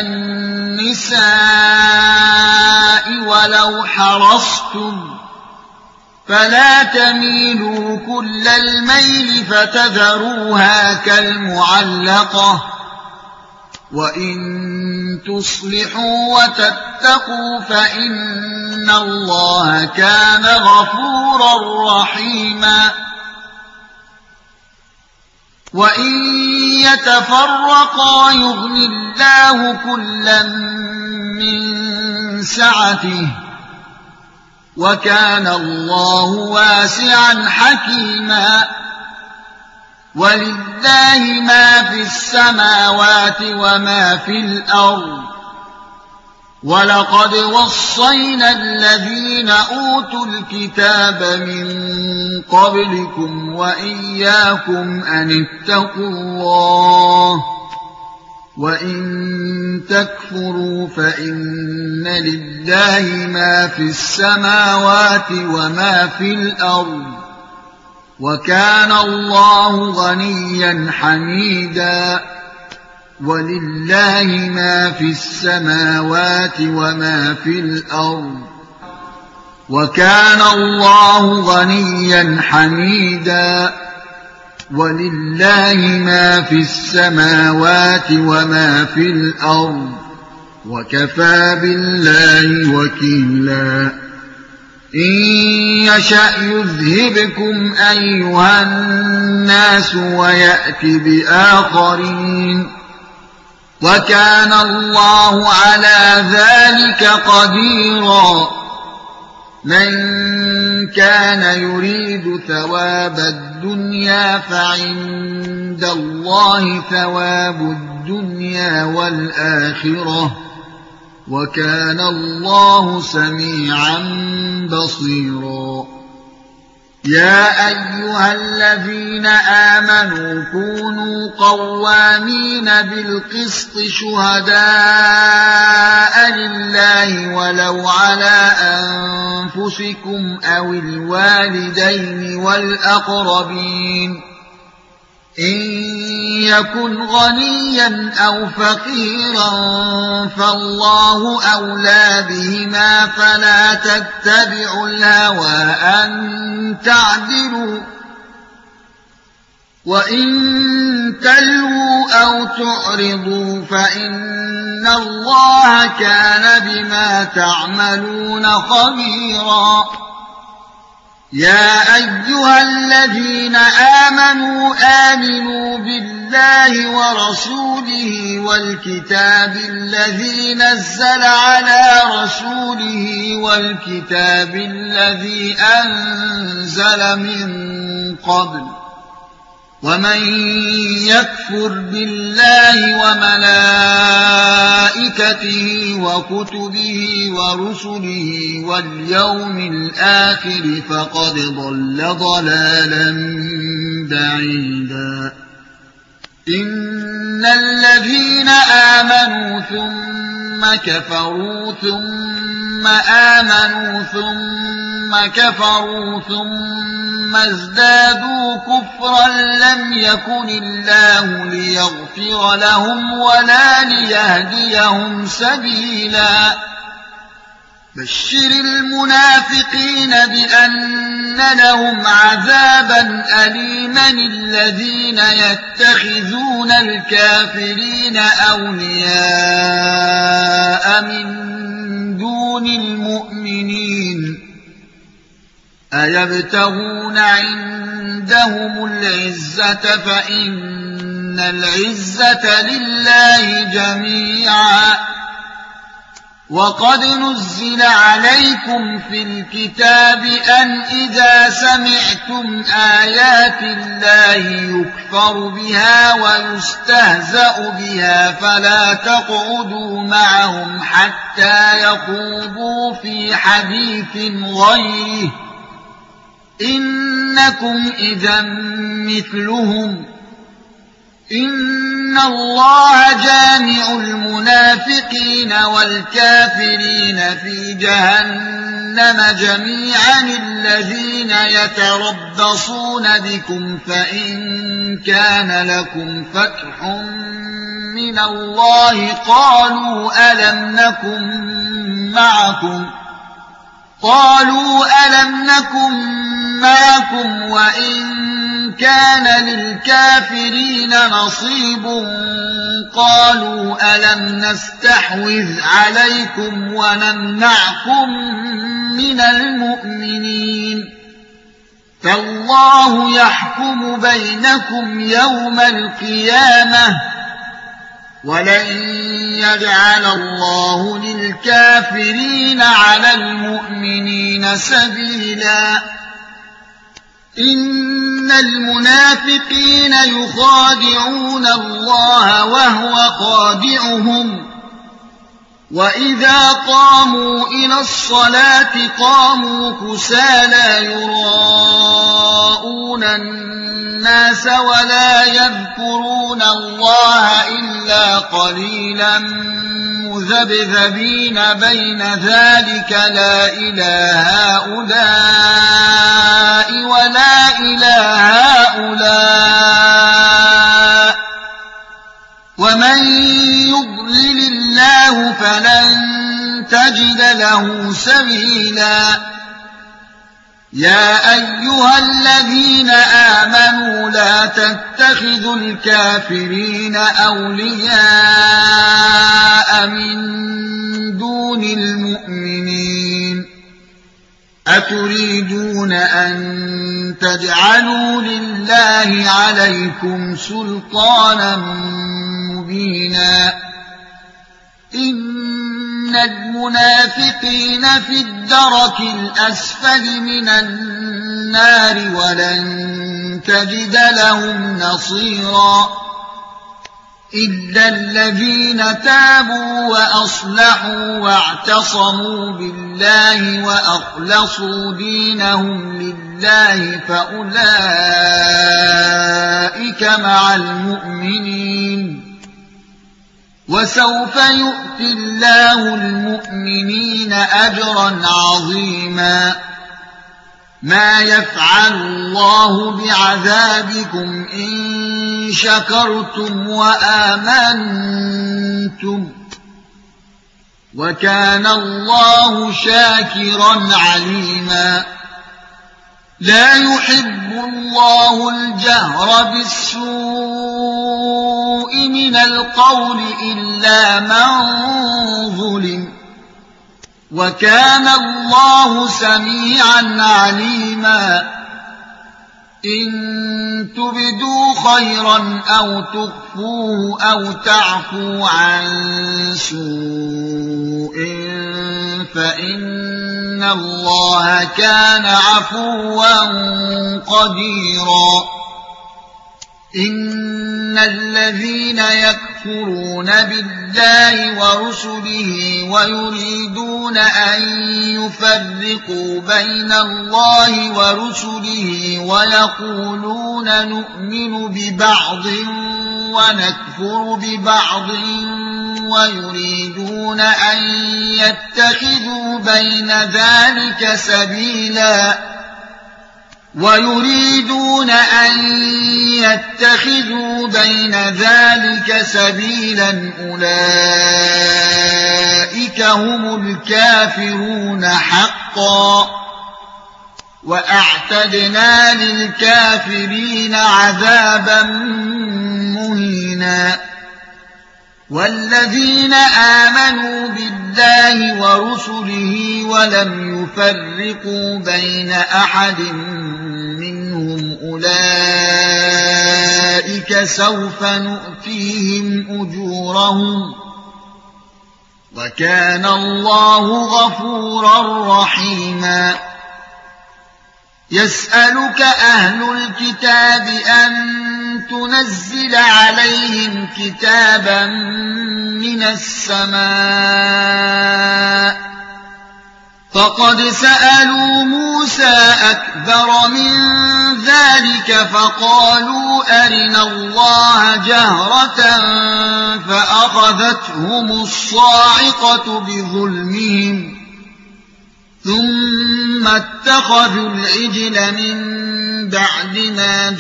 النساء ولو حرصتم فلا تميلوا كل الميل فتذروها كالمعلقة وإن تصلحوا وتتقوا فإن الله كان غفورا رحيما وإن يتفرقا يغن الله كلا من سعته وكان الله واسعا حكيما ولله ما في السماوات وما في الأرض ولقد وصينا الذين أوتوا الكتاب من قبلكم وإياكم أن اتقوا الله وإن تكفروا فإن لله ما في السماوات وما في الأرض وكان الله غنيا حميدا ولله ما في السماوات وما في الأرض وكان الله غنيا حميدا ولله ما في السماوات وما في الأرض وكفى بالله وكيلا إن يشأ يذهبكم أيها الناس ويأت بآخرين وكان الله على ذلك قديرا من كان يريد ثواب الدنيا فعند الله ثواب الدنيا والآخرة وكان الله سميعا بصيرا يا أيها الذين آمنوا كونوا قوامين بالقسط شهداء لله ولو على أنفسكم أو الوالدين والأقربين إن يكن غنيا أو فقيرا فالله أولى بهما فلا تتبعوا الهوى أن تعدلوا وإن تلووا أو تعرضوا فإن الله كان بما تعملون خبيرا يا أيها الذين آمنوا آمنوا بالله ورسوله والكتاب الذي نزل على رسوله والكتاب الذي أنزل من قبل ومن يكفر بالله وملائكته وكتبه ورسله واليوم الآخر فقد ضل ضلالا بعيدا إن الذين آمنوا ثم كفروا ثم آمنوا ثم كفروا ثم ازدادوا كفرا لم يكن الله ليغفر لهم ولا ليهديهم سبيلا بشر المنافقين بأن لهم عذابا أليما الذين يتخذون الكافرين أولياء من دون المؤمنين أيبتغون عندهم العزة فإن العزة لله جميعا وقد نزل عليكم في الكتاب أن إذا سمعتم آيات الله يكفر بها ويستهزأ بها فلا تقعدوا معهم حتى يخوضوا في حديث غيره إنكم إذا مثلهم إن الله جامع المنافقين والكافرين في جهنم جميعا الذين يتربصون بكم فإن كان لكم فتح من الله قالوا ألم نكن معكم وإن كان للكافرين نصيب قالوا ألم نستحوذ عليكم ونمنعكم من المؤمنين فالله يحكم بينكم يوم القيامة ولن يجعل الله للكافرين على المؤمنين سبيلا إن المنافقين يخادعون الله وهو خادعهم وإذا قاموا إلى الصلاة قاموا كسالى يراءون الناس ولا يذكرون الله إلا قليلا مذبذبين بين ذلك لا إله هؤلاء ولا إله هؤلاء ومن يضلل الله فلن تجد له سبيلا يا أيها الذين آمنوا لا تتخذوا الكافرين أولياء من دون المؤمنين أتريدون أن تجعلوا لله عليكم سلطانا مبينا إن المنافقين في الدرك الأسفل من النار ولن تجد لهم نصيرا إلا الذين تابوا وأصلحوا واعتصموا بالله وأخلصوا دينهم لله فأولئك مع المؤمنين وسوف يؤتي الله المؤمنين أجرا عظيما ما يفعل الله بعذابكم إن شكرتم وآمنتم وكان الله شاكرا عليما لا يحب الله الجهر بالسوء من القول إلا من ظلم وكان الله سميعا عليما إن تبدوا خيرا أو تخفوه أو تعفوا عن سوء فإن الله كان عفوا قديرا إن الذين يكفرون بالله ورسله ويريدون أن يفرقوا بين الله ورسله ويقولون نؤمن ببعض ونكفر ببعض ويريدون أن يتخذوا بين ذلك سبيلا أولئك هم الكافرون حقا وأعتدنا للكافرين عذابا مهينا والذين آمنوا بالله ورسله ولم يفرقوا بين أحد منهم أولئك سوف نؤتيهم أجورهم وكان الله غفورا رحيما يسألك أهل الكتاب أن تنزل عليهم كتابا من السماء فقد سألوا موسى أكبر من ذلك فقالوا أرنا الله جهرة فأخذتهم الصاعقة بظلمهم ثم اتخذوا العجل من بعد ما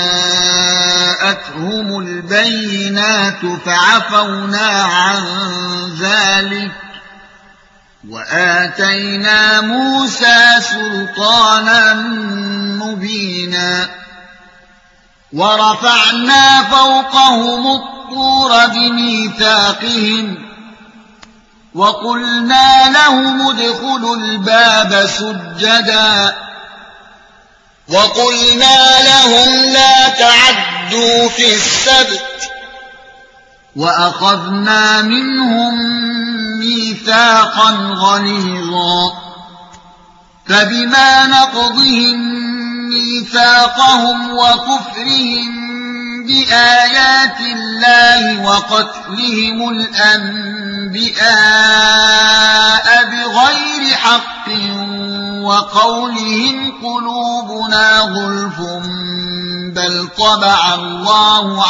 جاءتهم البينات فعفونا عن ذلك وآتينا موسى سلطانا مبينا ورفعنا فوقهم الطور بميثاقهم وقلنا لهم ادخلوا الباب سجدا وقلنا لهم لا تعدوا في السبت وأخذنا منهم ميثاقا غليظا فبما نقضهم ميثاقهم وكفرهم بآيات الله وقتلهم الأنبياء بغير حق وقولهم قلوبنا غلف بل طبع الله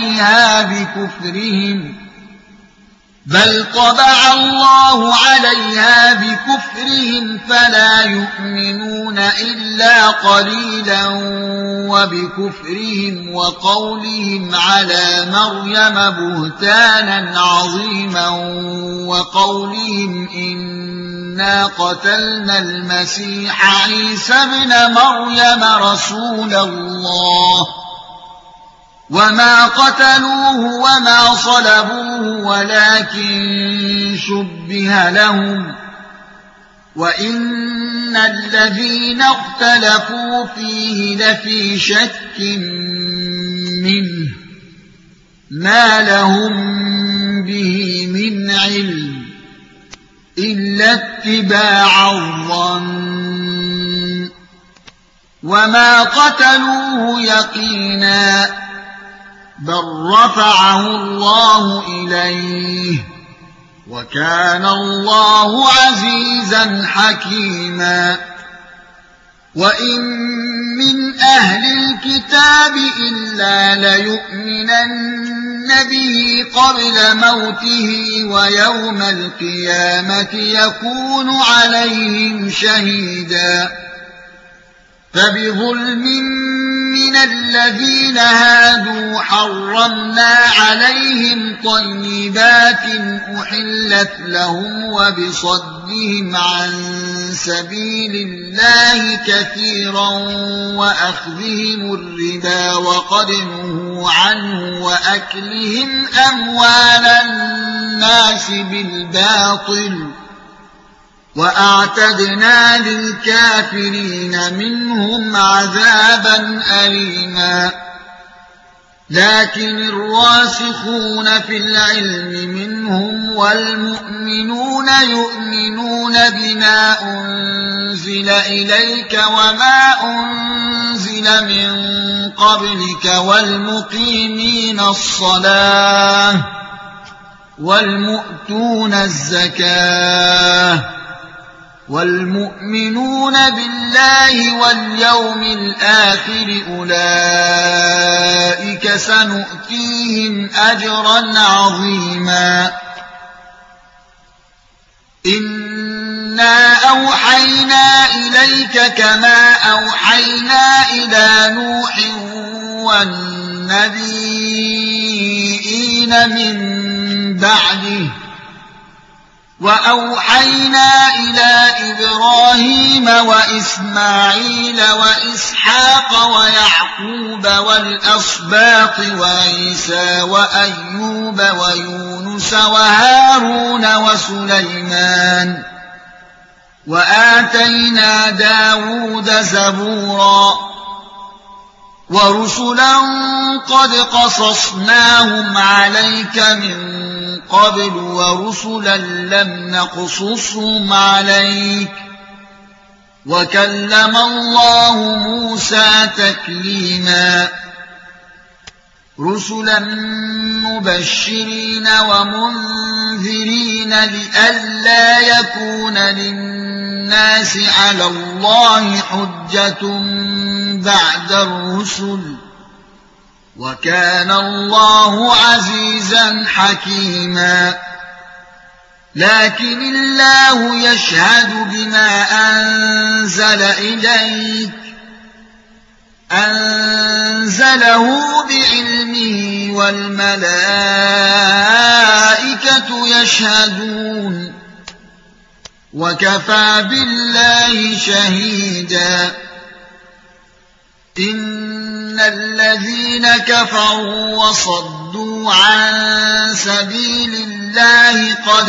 عليها بكفرهم فلا يؤمنون إلا قليلا وبكفرهم وقولهم على مريم بهتانا عظيما وقولهم إنا قتلنا المسيح عيسى ابن مريم رسول الله وما قتلوه وما صلبوه ولكن شبه لهم وإن الذين اختلفوا فيه لفي شك منه ما لهم به من علم إلا اتباع الظن وما قتلوه يقينا بل رفعه الله إليه وكان الله عزيزا حكيما وإن من أهل الكتاب إلا ليؤمنن به قبل موته ويوم القيامة يكون عليهم شهيدا فبظلم من الذين هادوا حرمنا عليهم طيبات أحلت لهم وبصدهم عن سبيل الله كثيرا وأخذهم الربا وقد نهوا عنه وأكلهم أموال الناس بالباطل وأعتدنا للكافرين منهم عذابا أليما لكن الراسخون في العلم منهم والمؤمنون يؤمنون بما أنزل إليك وما أنزل من قبلك والمقيمين الصلاة والمؤتون الزكاة والمؤمنون بالله واليوم الآخر أولئك سنؤتيهم أجرا عظيما إنا أوحينا إليك كما أوحينا إلى نوح والنبيين من بعده وأوحينا إلى إبراهيم وإسماعيل وإسحاق ويعقوب والأسباط وعيسى وأيوب ويونس وهارون وسليمان وآتينا داود زبورا ورسلا قد قصصناهم عليك من قبل ورسلا لم نقصصهم عليك وكلم الله موسى تكليما رسلا مبشرين ومنذرين لئلا يكون للناس على الله حجة بعد الرسل وكان الله عزيزا حكيما لكن الله يشهد بما أنزل إليك أنزله بعلمه والملائكة يشهدون وكفى بالله شهيدا إن الذين كفروا وصدوا عن سبيل الله قد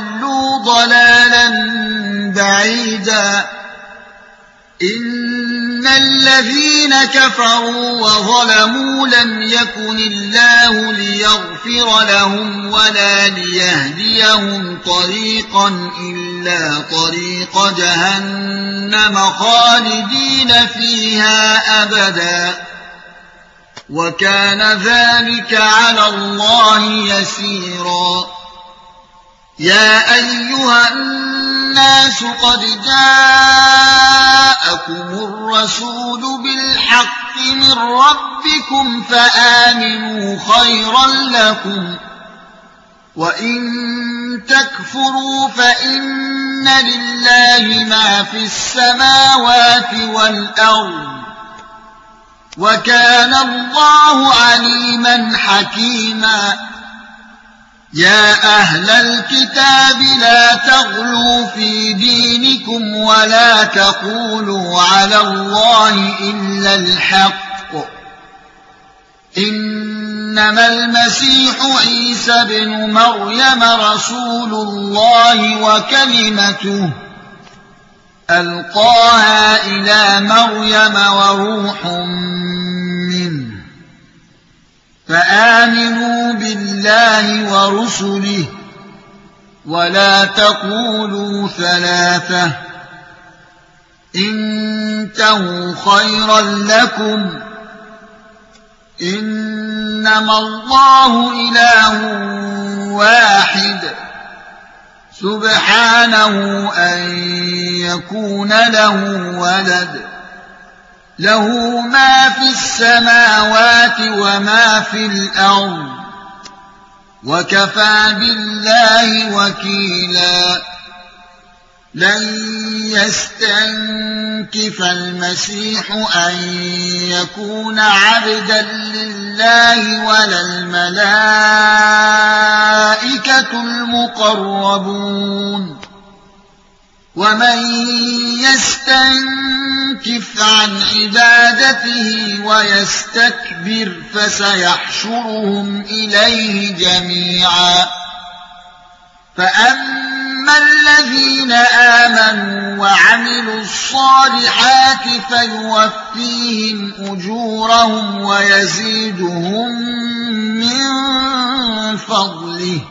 ضلوا ضلالا بعيدا الذين كفروا وظلموا لم يكن الله ليغفر لهم ولا ليهديهم طريقا إلا طريق جهنم خالدين فيها أبدا وكان ذلك على الله يسيرا يا أيها الناس قد جاءكم الرسول بالحق من ربكم فآمنوا خيرا لكم وإن تكفروا فإن لله ما في السماوات والأرض وكان الله عليما حكيما يا أهل الكتاب لا تغلوا في دينكم ولا تقولوا على الله إلا الحق إنما المسيح عيسى بن مريم رسول الله وكلمته ألقاها إلى مريم وروح منه فآمنوا بالله ورسله ولا تقولوا ثلاثة انتهوا خيرا لكم إنما الله إله واحد سبحانه أن يكون له ولد له ما في السماوات وما في الأرض وكفى بالله وكيلا لن يستنكف المسيح أن يكون عبدا لله ولا الملائكة المقربون ومن يستنكف عن عبادته ويستكبر فسيحشرهم إليه جميعا فأما الذين آمنوا وعملوا الصالحات فيوفيهم أجورهم ويزيدهم من فضله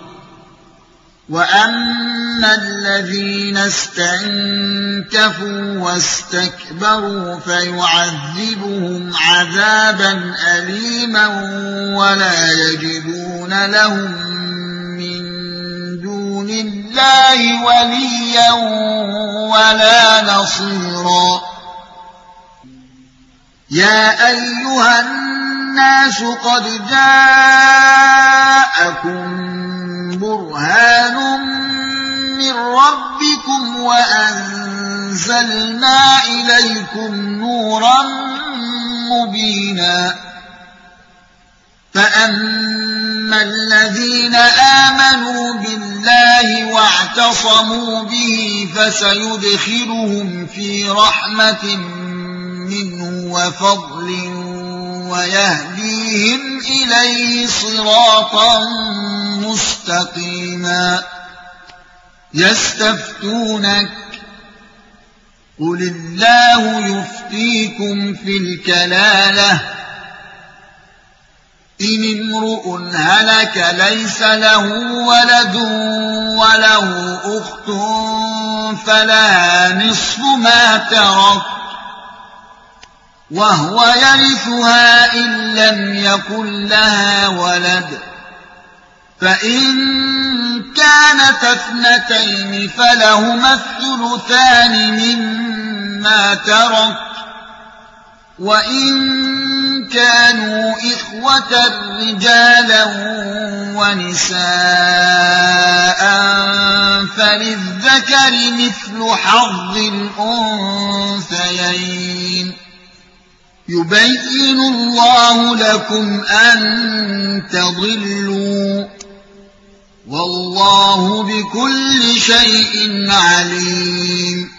وأما الذين استنكفوا واستكبروا فيعذبهم عذابا أليما ولا يجدون لهم من دون الله وليا ولا نصيرا يا أيها الناس قد جاءكم برهان من ربكم وأنزلنا إليكم نورا مبينا فأما الذين آمنوا بالله واعتصموا به فسيدخلهم في رحمة منه وفضل ويهديهم إليه صراطا مستقيما يستفتونك قل الله يفتيكم في الكلالة إن امرؤ هلك ليس له ولد وله أخت فلها نصف ما ترك وهو يرثها إن لم يكن لها ولد فإن كانت اثنتين فلهما الثلثان مما ترك وإن كانوا إخوة رجالا ونساء فللذكر مثل حظ الأنثيين يبين الله لكم أن تضلوا والله بكل شيء عليم